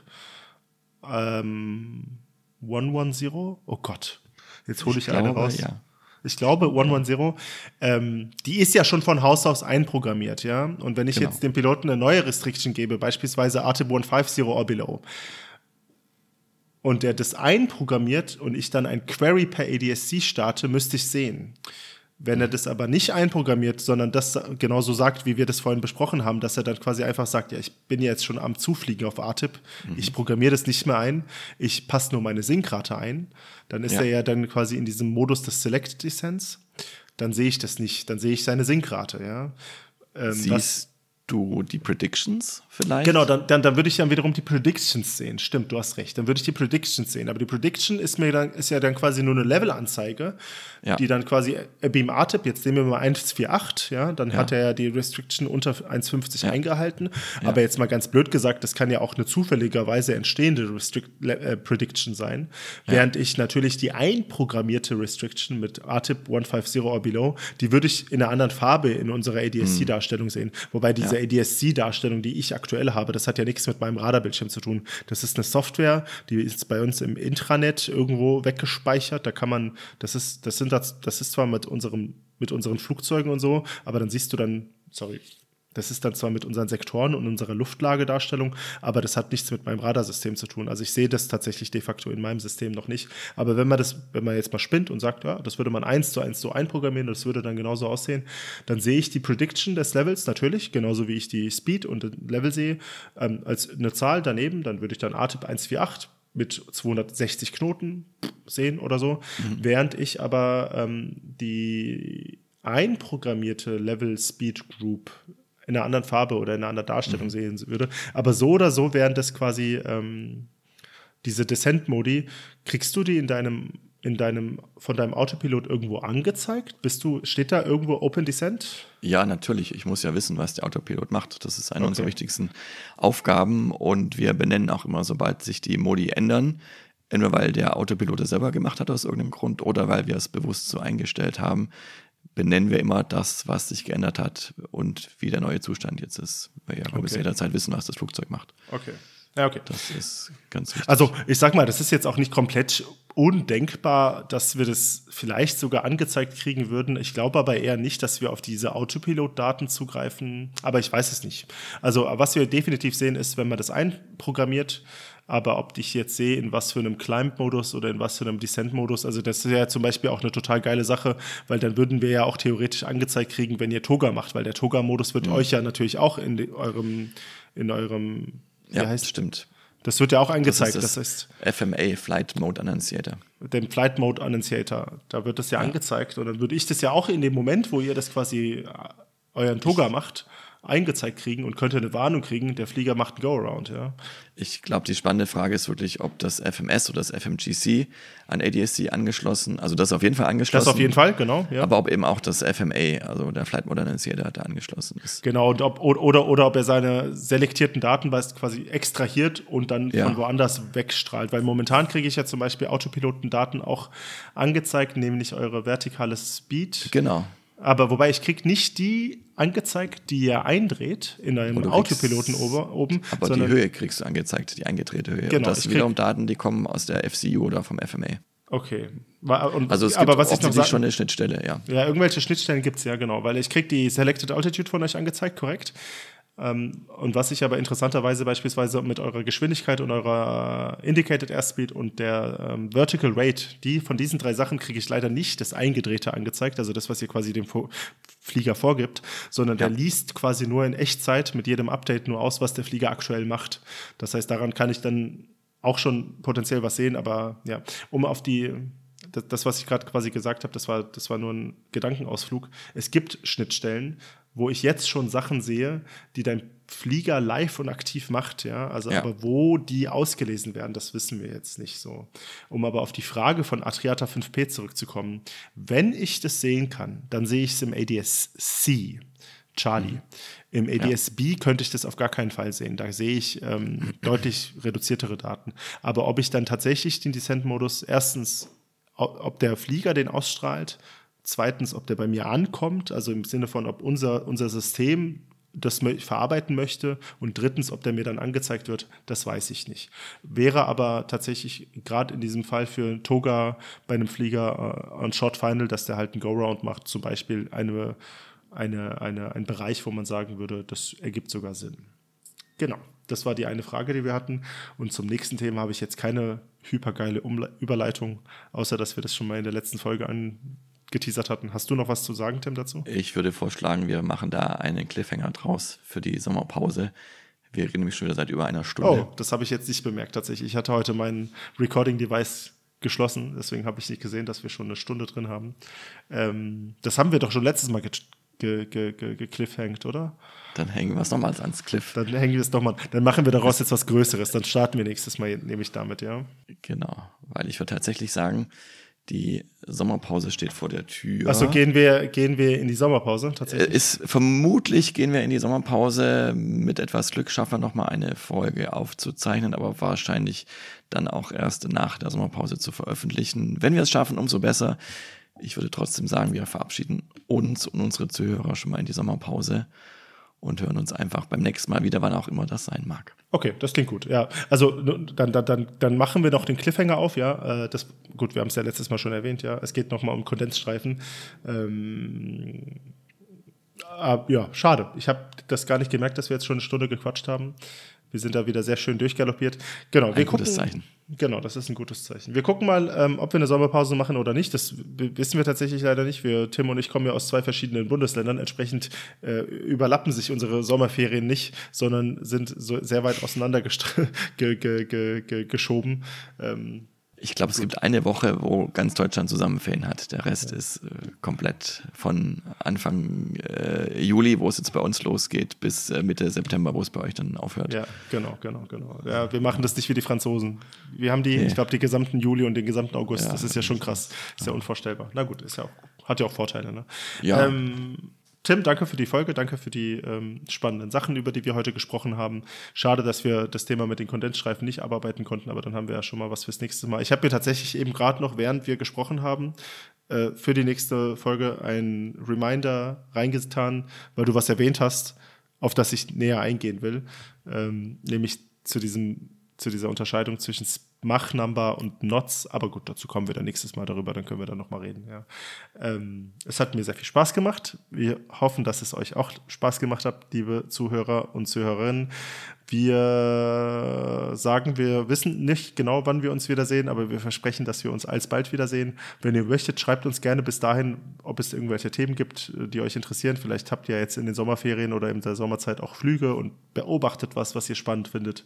110. Oh Gott, jetzt hole ich eine raus. Ja. Ich glaube, 110, die ist ja schon von Haus aus einprogrammiert, ja. Und wenn ich jetzt dem Piloten eine neue Restriction gebe, beispielsweise ATIP 150 or below, und der das einprogrammiert und ich dann ein Query per ADS-C starte, müsste ich sehen. Wenn er das aber nicht einprogrammiert, sondern das genauso sagt, wie wir das vorhin besprochen haben, dass er dann quasi einfach sagt, ja, ich bin ja jetzt schon am Zufliegen auf ATIP, ich programmiere das nicht mehr ein, ich passe nur meine Sinkrate ein, dann ist er ja dann quasi in diesem Modus des Select Descents, dann sehe ich das nicht, dann sehe ich seine Sinkrate, ja. Siehst du die Predictions vielleicht? Genau, dann würde ich dann wiederum die Predictions sehen. Stimmt, du hast recht. Dann würde ich die Predictions sehen. Aber die Prediction ist ja dann quasi nur eine Level-Anzeige, die dann quasi beim ATIP, jetzt nehmen wir mal 148, ja, dann hat er ja die Restriction unter 1,50 eingehalten. Ja. Aber jetzt mal ganz blöd gesagt, das kann ja auch eine zufälligerweise entstehende Prediction sein. Ja. Während ich natürlich die einprogrammierte Restriction mit ATIP 150 or below, die würde ich in einer anderen Farbe in unserer ADS-C-Darstellung sehen. Wobei diese ADS-C-Darstellung, die ich aktuell habe, das hat ja nichts mit meinem Radarbildschirm zu tun. Das ist eine Software, die ist bei uns im Intranet irgendwo weggespeichert. Da kann man, das ist zwar mit unseren Flugzeugen und so, aber dann siehst du dann, das ist dann zwar mit unseren Sektoren und unserer Luftlagedarstellung, aber das hat nichts mit meinem Radarsystem zu tun. Also ich sehe das tatsächlich de facto in meinem System noch nicht. Aber wenn man jetzt mal spinnt und sagt, ja, das würde man 1:1 so einprogrammieren, das würde dann genauso aussehen, dann sehe ich die Prediction des Levels natürlich, genauso wie ich die Speed und den Level sehe, als eine Zahl daneben, dann würde ich dann ATIP 148 mit 260 Knoten sehen oder so, während ich aber die einprogrammierte Level Speed Group in einer anderen Farbe oder in einer anderen Darstellung sehen würde. Aber so oder so wären das quasi diese Descent-Modi. Kriegst du die von deinem Autopilot irgendwo angezeigt? Steht da irgendwo Open Descent? Ja, natürlich. Ich muss ja wissen, was der Autopilot macht. Das ist eine unserer wichtigsten Aufgaben, und wir benennen auch immer, sobald sich die Modi ändern, entweder weil der Autopilot es selber gemacht hat aus irgendeinem Grund oder weil wir es bewusst so eingestellt haben, benennen wir immer das, was sich geändert hat und wie der neue Zustand jetzt ist. Weil wir müssen jederzeit wissen, was das Flugzeug macht. Okay. Ja, okay. Das ist ganz wichtig. Also ich sag mal, das ist jetzt auch nicht komplett undenkbar, dass wir das vielleicht sogar angezeigt kriegen würden. Ich glaube aber eher nicht, dass wir auf diese Autopilot-Daten zugreifen. Aber ich weiß es nicht. Also was wir definitiv sehen, ist, wenn man das einprogrammiert, aber ob ich jetzt sehe, in was für einem Climb-Modus oder in was für einem Descent-Modus, also das ist ja zum Beispiel auch eine total geile Sache, weil dann würden wir ja auch theoretisch angezeigt kriegen, wenn ihr Toga macht, weil der Toga-Modus wird euch ja natürlich auch in eurem ja, heißt, stimmt. Das wird ja auch angezeigt. Das ist FMA, Flight Mode Annunciator. Dem Flight Mode Annunciator, da wird das ja angezeigt, und dann würde ich das ja auch in dem Moment, wo ihr das quasi euren Toga macht, eingezeigt kriegen und könnte eine Warnung kriegen, der Flieger macht einen Go-Around, ja. Ich glaube, die spannende Frage ist wirklich, ob das FMS oder das FMGC an ADS-C angeschlossen, also das ist auf jeden Fall angeschlossen. Das auf jeden Fall, genau. Ja. Aber ob eben auch das FMA, also der Flight Modernizer, da angeschlossen ist. Genau, und oder ob er seine selektierten Daten quasi extrahiert und dann von woanders wegstrahlt. Weil momentan kriege ich ja zum Beispiel Autopilotendaten auch angezeigt, nämlich eure vertikale Speed. Genau. Aber wobei ich kriege nicht die angezeigt, die ihr eindreht in einem Autopiloten oben. Aber sondern die Höhe kriegst du angezeigt, die eingedrehte Höhe. Genau, und das sind wiederum Daten, die kommen aus der FCU oder vom FMA. Okay. Also es gibt offensichtlich schon eine Schnittstelle, ja. Ja, irgendwelche Schnittstellen gibt es, ja, genau. Weil ich kriege die Selected Altitude von euch angezeigt, korrekt. Und was ich aber interessanterweise beispielsweise mit eurer Geschwindigkeit und eurer Indicated Airspeed und der Vertical Rate, von diesen 3 Sachen kriege ich leider nicht das Eingedrehte angezeigt, also das, was ihr quasi dem Flieger vorgibt, sondern der liest quasi nur in Echtzeit mit jedem Update nur aus, was der Flieger aktuell macht. Das heißt, daran kann ich dann auch schon potenziell was sehen, aber ja, um auf das, was ich gerade quasi gesagt habe, das war nur ein Gedankenausflug. Es gibt Schnittstellen, wo ich jetzt schon Sachen sehe, die dein Flieger live und aktiv macht, ja, also aber wo die ausgelesen werden, das wissen wir jetzt nicht so. Um aber auf die Frage von Atriata 5P zurückzukommen, wenn ich das sehen kann, dann sehe ich es im ADS-C, Charlie. Im ADS-B könnte ich das auf gar keinen Fall sehen. Da sehe ich deutlich reduziertere Daten. Aber ob ich dann tatsächlich den Descent-Modus, erstens, ob der Flieger den ausstrahlt, zweitens, ob der bei mir ankommt, also im Sinne von, ob unser System das verarbeiten möchte, und drittens, ob der mir dann angezeigt wird, das weiß ich nicht. Wäre aber tatsächlich gerade in diesem Fall für Toga bei einem Flieger ein Short Final, dass der halt einen Go-Round macht, zum Beispiel ein Bereich, wo man sagen würde, das ergibt sogar Sinn. Genau, das war die eine Frage, die wir hatten. Und zum nächsten Thema habe ich jetzt keine hypergeile Überleitung, außer dass wir das schon mal in der letzten Folge angeteasert hatten. Hast du noch was zu sagen, Tim, dazu? Ich würde vorschlagen, wir machen da einen Cliffhanger draus für die Sommerpause. Wir reden nämlich schon wieder seit über einer Stunde. Oh, das habe ich jetzt nicht bemerkt tatsächlich. Ich hatte heute mein Recording-Device geschlossen, deswegen habe ich nicht gesehen, dass wir schon eine Stunde drin haben. Das haben wir doch schon letztes Mal gecliffhangt, oder? Dann hängen wir es nochmals ans Cliff. Dann hängen wir es nochmal. Dann machen wir daraus jetzt was Größeres. Dann starten wir nächstes Mal, nehme ich damit, ja. Genau, weil ich würde tatsächlich sagen, die Sommerpause steht vor der Tür. Achso, gehen wir in die Sommerpause tatsächlich? Vermutlich gehen wir in die Sommerpause. Mit etwas Glück schaffen wir nochmal eine Folge aufzuzeichnen, aber wahrscheinlich dann auch erst nach der Sommerpause zu veröffentlichen. Wenn wir es schaffen, umso besser. Ich würde trotzdem sagen, wir verabschieden uns und unsere Zuhörer schon mal in die Sommerpause und hören uns einfach beim nächsten Mal wieder, wann auch immer das sein mag. Okay, das klingt gut, ja. Also dann machen wir noch den Cliffhanger auf, ja. Gut, wir haben es ja letztes Mal schon erwähnt, ja. Es geht nochmal um Kondensstreifen. Ja, schade. Ich habe das gar nicht gemerkt, dass wir jetzt schon eine Stunde gequatscht haben. Wir sind da wieder sehr schön durchgaloppiert. Genau, ein gutes Zeichen. Genau, das ist ein gutes Zeichen. Wir gucken mal, ob wir eine Sommerpause machen oder nicht. Das wissen wir tatsächlich leider nicht. Tim und ich kommen ja aus 2 verschiedenen Bundesländern. Entsprechend überlappen sich unsere Sommerferien nicht, sondern sind so sehr weit auseinander geschoben. Ich glaube, es gibt eine Woche, wo ganz Deutschland zusammen Ferien hat. Der Rest ist komplett von Anfang Juli, wo es jetzt bei uns losgeht, bis Mitte September, wo es bei euch dann aufhört. Ja, genau. Ja, wir machen das nicht wie die Franzosen. Wir haben ich glaube, die gesamten Juli und den gesamten August. Ja, das ist ja schon krass. Ist ja unvorstellbar. Na gut, hat ja auch Vorteile, ne? Ja. Tim, danke für die Folge, danke für die spannenden Sachen, über die wir heute gesprochen haben. Schade, dass wir das Thema mit den Kondensstreifen nicht abarbeiten konnten, aber dann haben wir ja schon mal was fürs nächste Mal. Ich habe mir tatsächlich eben gerade noch, während wir gesprochen haben, für die nächste Folge einen Reminder reingetan, weil du was erwähnt hast, auf das ich näher eingehen will, nämlich zu dieser Unterscheidung zwischen Mach-Number und Knots, aber gut, dazu kommen wir dann nächstes Mal darüber, dann können wir dann nochmal reden. Ja. Es hat mir sehr viel Spaß gemacht. Wir hoffen, dass es euch auch Spaß gemacht hat, liebe Zuhörer und Zuhörerinnen. Wir sagen, wir wissen nicht genau, wann wir uns wiedersehen, aber wir versprechen, dass wir uns alsbald wiedersehen. Wenn ihr möchtet, schreibt uns gerne bis dahin, ob es irgendwelche Themen gibt, die euch interessieren. Vielleicht habt ihr jetzt in den Sommerferien oder in der Sommerzeit auch Flüge und beobachtet was ihr spannend findet.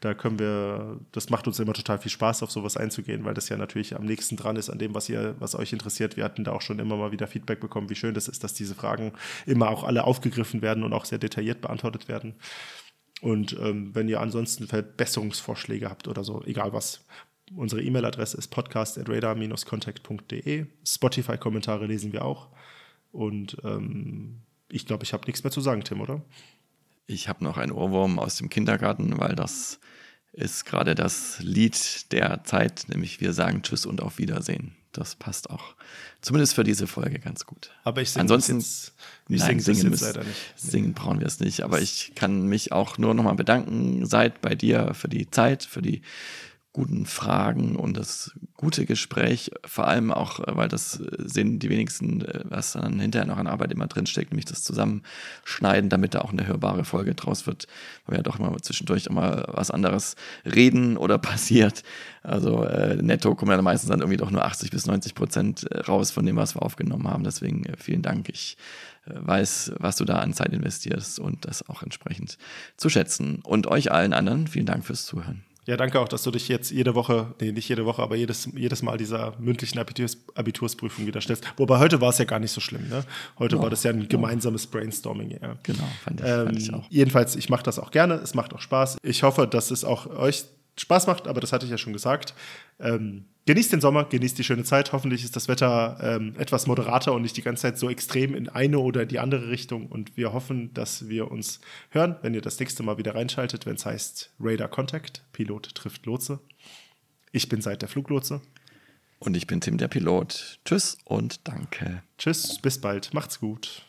Das macht uns immer total viel Spaß, auf sowas einzugehen, weil das ja natürlich am nächsten dran ist an dem, was euch interessiert. Wir hatten da auch schon immer mal wieder Feedback bekommen, wie schön das ist, dass diese Fragen immer auch alle aufgegriffen werden und auch sehr detailliert beantwortet werden. Und wenn ihr ansonsten Verbesserungsvorschläge habt oder so, egal was, unsere E-Mail-Adresse ist podcast@radar-contact.de. Spotify-Kommentare lesen wir auch. Und ich glaube, ich habe nichts mehr zu sagen, Tim, oder? Ich habe noch einen Ohrwurm aus dem Kindergarten, weil das ist gerade das Lied der Zeit, nämlich wir sagen Tschüss und auf Wiedersehen. Das passt auch, zumindest für diese Folge, ganz gut. Aber ich singe Ansonsten, das jetzt leider nicht. Singen brauchen wir es nicht, aber ich kann mich auch nur nochmal bedanken, Seid bei dir für die Zeit, für die guten Fragen und das gute Gespräch, vor allem auch, weil das sehen die wenigsten, was dann hinterher noch an Arbeit immer drinsteckt, nämlich das Zusammenschneiden, damit da auch eine hörbare Folge draus wird, weil wir ja doch immer zwischendurch immer was anderes reden oder passiert. Also netto kommen ja meistens dann irgendwie doch nur 80-90% raus von dem, was wir aufgenommen haben. Deswegen vielen Dank. Ich weiß, was du da an Zeit investierst und das auch entsprechend zu schätzen. Und euch allen anderen, vielen Dank fürs Zuhören. Ja, danke auch, dass du dich jetzt jede Woche, nicht jede Woche, aber jedes Mal dieser mündlichen Abitursprüfung wieder stellst. Wobei heute war es ja gar nicht so schlimm, ne? Heute war das ja ein gemeinsames Brainstorming. Ja. Genau, fand ich auch. Jedenfalls, ich mache das auch gerne, es macht auch Spaß. Ich hoffe, dass es auch euch Spaß macht, aber das hatte ich ja schon gesagt. Genießt den Sommer, genießt die schöne Zeit. Hoffentlich ist das Wetter etwas moderater und nicht die ganze Zeit so extrem in eine oder die andere Richtung. Und wir hoffen, dass wir uns hören, wenn ihr das nächste Mal wieder reinschaltet, wenn es heißt Radar Contact, Pilot trifft Lotse. Ich bin Seid der Fluglotse. Und ich bin Tim, der Pilot. Tschüss und danke. Tschüss, bis bald. Macht's gut.